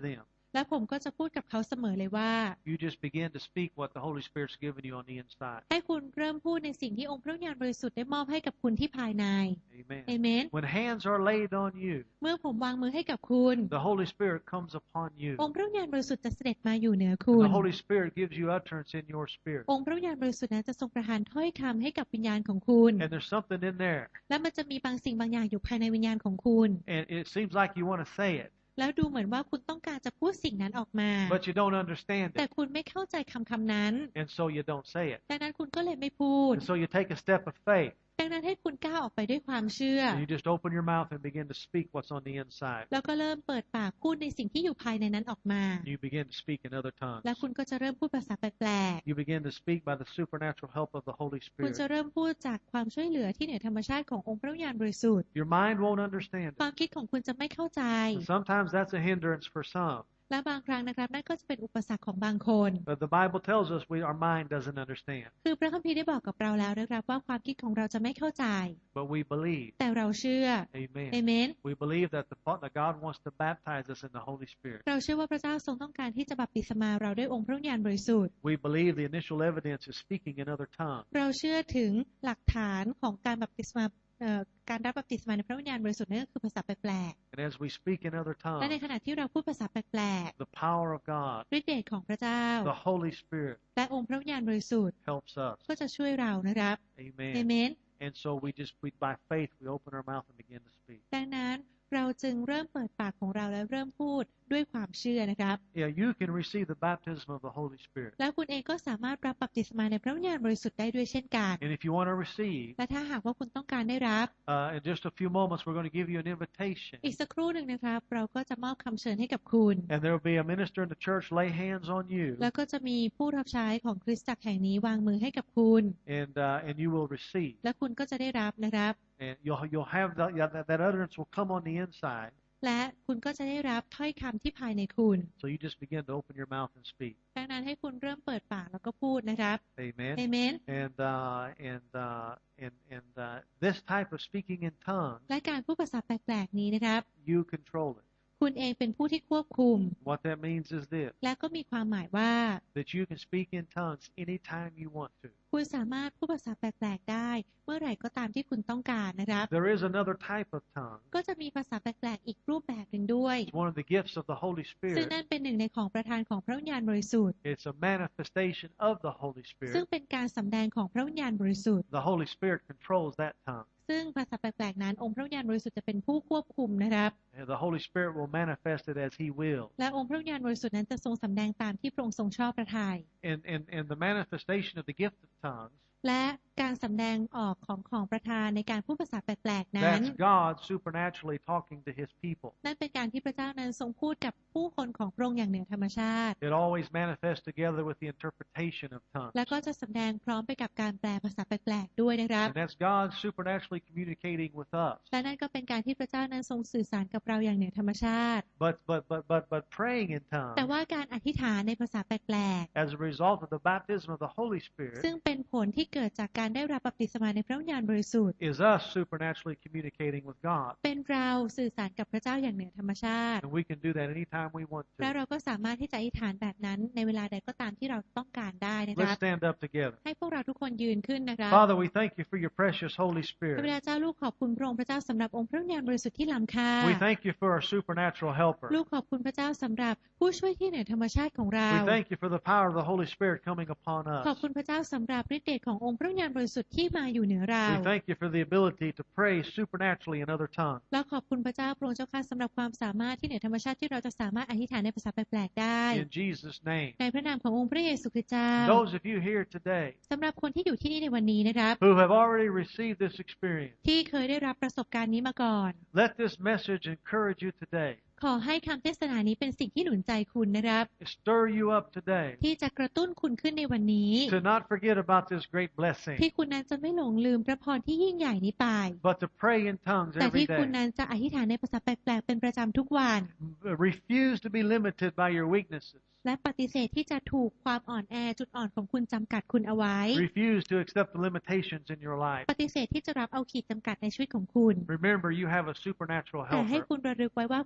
[SPEAKER 2] และผมก็จะพูดกับเขาเสมอเลยว่า
[SPEAKER 1] You just begin to speak what the Holy Spirit's given you on the inside.
[SPEAKER 2] ให้คุณเริ่มพูดในสิ่งที่องค์พระวิญญาณบริสุทธิ์ได้มอบให้กับคุณที่ภายใน
[SPEAKER 1] Amen.
[SPEAKER 2] เอเมน
[SPEAKER 1] When hands are laid on you,
[SPEAKER 2] เมื่อผมวางมือให้กับคุณ
[SPEAKER 1] the Holy Spirit comes upon you.
[SPEAKER 2] องค์พระวิญญาณบริสุทธิ์จะเสด็จมาอยู่เหนือคุ
[SPEAKER 1] And
[SPEAKER 2] ณ
[SPEAKER 1] the Holy Spirit gives you utterance in your spirit.
[SPEAKER 2] องค์พระวิญญาณบริสุทธิ์นั้นจะทรงประทานถ้อยคำให้กับวิญญาณของคุณ
[SPEAKER 1] And there's something in there.
[SPEAKER 2] และมันจะมีบางสิ่งบางอย่างอยู่ภายในวิญญาณของคุณ
[SPEAKER 1] And it seems like you want to say it,
[SPEAKER 2] แล้วดูเหมือนว่าคุณต้องการจะพูดสิ่งนั้นออกมา
[SPEAKER 1] but you don't understand
[SPEAKER 2] แต่
[SPEAKER 1] it.
[SPEAKER 2] คุณไม่เข้าใจคำคำนั้น
[SPEAKER 1] And so you don't say it.
[SPEAKER 2] ดังนั้นคุณก็เลยไม่พูด
[SPEAKER 1] And so you take a step of faith.
[SPEAKER 2] ดังนั้นให้คุณก้าวออกไปด้วยความเชื่อ
[SPEAKER 1] And you just open your mouth and begin to speak what's on the inside.
[SPEAKER 2] แล้วก็เริ่มเปิดปากพูดในสิ่งที่อยู่ภายในนั้นออกมา
[SPEAKER 1] You begin to speak in other tongues.
[SPEAKER 2] แล้วคุณก็จะเริ่มพูดภาษาแปลก
[SPEAKER 1] You begin to speak by the supernatural help of the Holy
[SPEAKER 2] ๆ คุณ
[SPEAKER 1] Spirit.
[SPEAKER 2] จะเริ่มพูดจากความช่วยเหลือที่เหนือธรรมชาติขององค์พระวิญญาณบริสุทธิ์
[SPEAKER 1] Your mind won't understand
[SPEAKER 2] ความ
[SPEAKER 1] it.
[SPEAKER 2] คิดของคุณจะไม่เข้าใจ
[SPEAKER 1] And sometimes that's a hindrance for some.
[SPEAKER 2] และบางครั้งนะครับนั่นก็จะเป็นอุปสรรคของบางคน
[SPEAKER 1] But the Bible tells us we, our mind doesn't understand.
[SPEAKER 2] คือพระคัมภีร์ได้บอกกับเราแล้วนะครับว่าความคิดของเราจะไม่เข้าใจ
[SPEAKER 1] But we believe.
[SPEAKER 2] แต่เราเชื่อ
[SPEAKER 1] Amen.
[SPEAKER 2] เอเมน
[SPEAKER 1] We believe that the Fa- that God wants to baptize us in the Holy Spirit.
[SPEAKER 2] เราเชื่อว่าพระเจ้าทรงต้องการที่จะบัพติศมาเราด้วยองค์พระวิญญาณบริสุทธิ์
[SPEAKER 1] We believe the initial evidence is speaking in other tongues.
[SPEAKER 2] เราเชื่อถึงหลักฐานของการบัพติศมาเอ่อการรับบัพติศมาในพระวิญญาณบริสุทธิ์นั่นก็คือภาษาแปลก
[SPEAKER 1] And as we speak in other
[SPEAKER 2] ๆและใน
[SPEAKER 1] tongues,
[SPEAKER 2] ขณะที่เราพูดภาษาแปลก
[SPEAKER 1] the power of God,
[SPEAKER 2] ๆฤทธิ์เดชของพระเจ้า
[SPEAKER 1] the Holy Spirit
[SPEAKER 2] และองค์พระวิญญาณบริสุทธิ์
[SPEAKER 1] helps us.
[SPEAKER 2] ก็จะช่วยเรานะครับ เอ
[SPEAKER 1] Amen.
[SPEAKER 2] เมน
[SPEAKER 1] And so we just, we, by faith, we open our mouth and begin to speak.
[SPEAKER 2] ดังนั้นเราจึงเริ่มเปิดปากของเราและเริ่มพูดด้วยความเชื่อนะครับ
[SPEAKER 1] Yeah, you can receive the baptism of the Holy Spirit.
[SPEAKER 2] และคุณเองก็สามารถรับบัพติศมาในพระวิญญาณบริสุทธิ์ได้ด้วยเช่นกัน
[SPEAKER 1] And if you want to receive,
[SPEAKER 2] และถ้าหากว่าคุณต้องการได้รับ
[SPEAKER 1] uh, in just a few moments, we're going to give you an invitation.
[SPEAKER 2] อีกสักครู่หนึ่งนะครับ เราก็จะมอบคำเชิญให้กับคุณ
[SPEAKER 1] And there will be a minister in the church lay hands on you,
[SPEAKER 2] แล้วก็จะมีผู้รับใช้ของคริสตจักรแห่งนี้วางมือให้กับคุณ
[SPEAKER 1] and uh, and you will receive.
[SPEAKER 2] และคุณก็จะได้รับนะครับ
[SPEAKER 1] And you'll you'll have the, yeah, that, that utterance will come on the inside.
[SPEAKER 2] และคุณก็จะได้รับถ้อยคำที่ภายในคุณ
[SPEAKER 1] So you just begin to open your mouth and speak.
[SPEAKER 2] ดังนั้นให้คุณเริ่มเปิดปากแล้วก็พูดนะครับ
[SPEAKER 1] Amen.
[SPEAKER 2] เอเมน
[SPEAKER 1] And uh, and uh, and and uh, this type of speaking in tongues,
[SPEAKER 2] และการพูดภาษาแปลกๆนี้นะครับ
[SPEAKER 1] you control it.
[SPEAKER 2] คุณเองเป็นผู้ที่ควบคุม
[SPEAKER 1] What that means is this:
[SPEAKER 2] และก็มีความหมายว่า
[SPEAKER 1] that you can speak in tongues anytime you want to.
[SPEAKER 2] คุณสามารถพูดภาษาแปลกๆได้ เมื่อไหร่ก็ตามที่คุณต้องการนะครับ
[SPEAKER 1] There is another type of tongue.
[SPEAKER 2] ก็จะมีภาษาแปลกๆอีกรูปแบบหนึ่งด้วย
[SPEAKER 1] It's one of the gifts of the Holy
[SPEAKER 2] ซึ่ง
[SPEAKER 1] Spirit.
[SPEAKER 2] นั่นเป็นหนึ่งในของประทานของพระวิญญาณบริสุทธิ์
[SPEAKER 1] It's a manifestation of the Holy
[SPEAKER 2] ซึ่ง
[SPEAKER 1] Spirit.
[SPEAKER 2] เป็นการสำแดงของพระวิญญาณบริสุทธิ์
[SPEAKER 1] The Holy Spirit controls that tongue.
[SPEAKER 2] ซึ่งภาษาแปลกๆนั้นองค์พระวิญญาณบริสุทธิ์จะเป็นผู้ควบคุมนะครับ
[SPEAKER 1] And the Holy Spirit will manifest it as He will.
[SPEAKER 2] และองค์พระวิญญาณบริสุทธิ์นั้นจะทรงสำแดงตามที่พระองค์ทรงชอบพระทัย
[SPEAKER 1] And and and the manifestation of the gift of tongues,
[SPEAKER 2] และการสำแดงออกของของประทานในการพูดภาษาแปลกๆนั้น
[SPEAKER 1] that's God supernaturally talking to His people.
[SPEAKER 2] นั่นเป็นการที่พระเจ้านั้นทรงพูดกับผู้คนของพระองค์อย่างเหนือธรรมชาติ
[SPEAKER 1] It always manifests together with the interpretation of tongues.
[SPEAKER 2] และก็จะสำแดงพร้อมไปกับการแปลภาษาแปลกๆด้วยนะครับ
[SPEAKER 1] And that's God supernaturally communicating with us.
[SPEAKER 2] และนั่นก็เป็นการที่พระเจ้านั้นทรงสื่อสารกับเราอย่างเหนือธรรมชาติ
[SPEAKER 1] But but but but but praying in tongues,
[SPEAKER 2] แต่ว่าการอธิษฐานในภาษาแปลก
[SPEAKER 1] as a result of the baptism of the Holy
[SPEAKER 2] ๆ
[SPEAKER 1] Spirit,
[SPEAKER 2] ซึ่งเป็นผลที่เกิดจากการได้รับบัพติศมาในพระวิญญาณบริสุทธิ์
[SPEAKER 1] is us supernaturally communicating with God.
[SPEAKER 2] เป็นเราสื่อสารกับพระเจ้าอย่างเหนือธรรมชาติ
[SPEAKER 1] And we can do that anytime we want
[SPEAKER 2] และ
[SPEAKER 1] to.
[SPEAKER 2] เราก็สามารถที่จะอธิษฐานแบบนั้นในเวลาใดก็ตามที่เราต้องการได้นะค
[SPEAKER 1] Let's
[SPEAKER 2] รับ
[SPEAKER 1] stand up together.
[SPEAKER 2] ให้พวกเราทุกคนยืนขึ้นนะครับ
[SPEAKER 1] Father, we thank you for your precious Holy
[SPEAKER 2] พระ
[SPEAKER 1] Spirit.
[SPEAKER 2] บิดาเจ้าลูกขอบคุณพระองค์พระเจ้าสำหรับองค์พระวิญญาณบริสุทธิ์ที่ล้ำค่า
[SPEAKER 1] We thank you for our supernatural helper.
[SPEAKER 2] ลูกขอบคุณพระเจ้าสำหรับผู้ช่วยที่เหนือธรรมชาติของเรา
[SPEAKER 1] We thank you for the power of the Holy Spirit coming upon
[SPEAKER 2] ขอบ
[SPEAKER 1] us.
[SPEAKER 2] คุณพระเจ้าสำหรับฤทธิ์เดชขององค์พระวิญญาณบริสุทธิ์ที่มาอยู่เหนือเรา
[SPEAKER 1] We thank you for the ability to pray supernaturally in other tongues.
[SPEAKER 2] และขอบคุณพระเจ้าพระองค์เจ้าค่ะสำหรับความสามารถที่เหนือธรรมชาติที่เราจะสามารถอธิษฐานในภาษาแปลกๆได้
[SPEAKER 1] In Jesus' name.
[SPEAKER 2] ในพระนามขององค์พระเยซูคริสต์เจ้า
[SPEAKER 1] Those of you here today
[SPEAKER 2] สำหรับคนที่อยู่ที่นี่ในวันนี้นะครับ
[SPEAKER 1] who have already received this experience,
[SPEAKER 2] ที่เคยได้รับประสบการณ์นี้มาก่อน
[SPEAKER 1] let this message encourage you today,
[SPEAKER 2] ขอให้คำเทศนานี้เป็นสิ่งที่หนุนใจคุณนะครับ
[SPEAKER 1] stir you up today
[SPEAKER 2] ที่จะกระตุ้นคุณขึ้นในวันนี้
[SPEAKER 1] to not forget about this great blessing,
[SPEAKER 2] ที่คุณนั้นจะไม่หลงลืมพระพรที่ยิ่งใหญ่นี้ไป
[SPEAKER 1] but to pray in tongues
[SPEAKER 2] แต่
[SPEAKER 1] every
[SPEAKER 2] ที่คุณ
[SPEAKER 1] day.
[SPEAKER 2] นั้นจะอธิษฐานในภาษาแปลกๆเป็นประจำทุกวัน
[SPEAKER 1] Refuse to be limited by your weaknesses.
[SPEAKER 2] และปฏิเสธที่จะถูกความอ่อนแอจุดอ่อนของคุณจำกัดคุณเอาไว้
[SPEAKER 1] Refuse to accept the limitations in your life.
[SPEAKER 2] ปฏิเสธที่จะรับเอาขีดจำกัดในชีวิตของคุณ
[SPEAKER 1] Remember, you have a supernatural
[SPEAKER 2] แต่ให้
[SPEAKER 1] helper.
[SPEAKER 2] คุณระลึกไว้ว่าคุณมี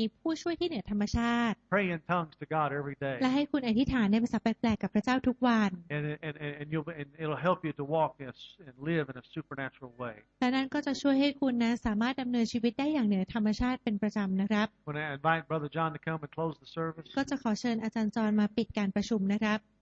[SPEAKER 2] ผู้ช่วยที่เหนือธรรมชาติ
[SPEAKER 1] Pray in tongues to God every day.
[SPEAKER 2] และให้คุณอธิษฐานในภาษาแปลกๆกับพระเจ้าทุกวัน
[SPEAKER 1] And, and, and, and, you'll, and it'll help you to walk in a, and live in a supernatural way.
[SPEAKER 2] และนั้นก็จะช่วยให้คุณนะสามารถดำเนินชีวิตได้อย่างเหนือธรรมชาติเป็นประจำนะครับ
[SPEAKER 1] When I invite Brother John to come and close the service.
[SPEAKER 2] ก็จะขอเชิญอาจารย์จอห์นมาปิดการประชุมนะครับ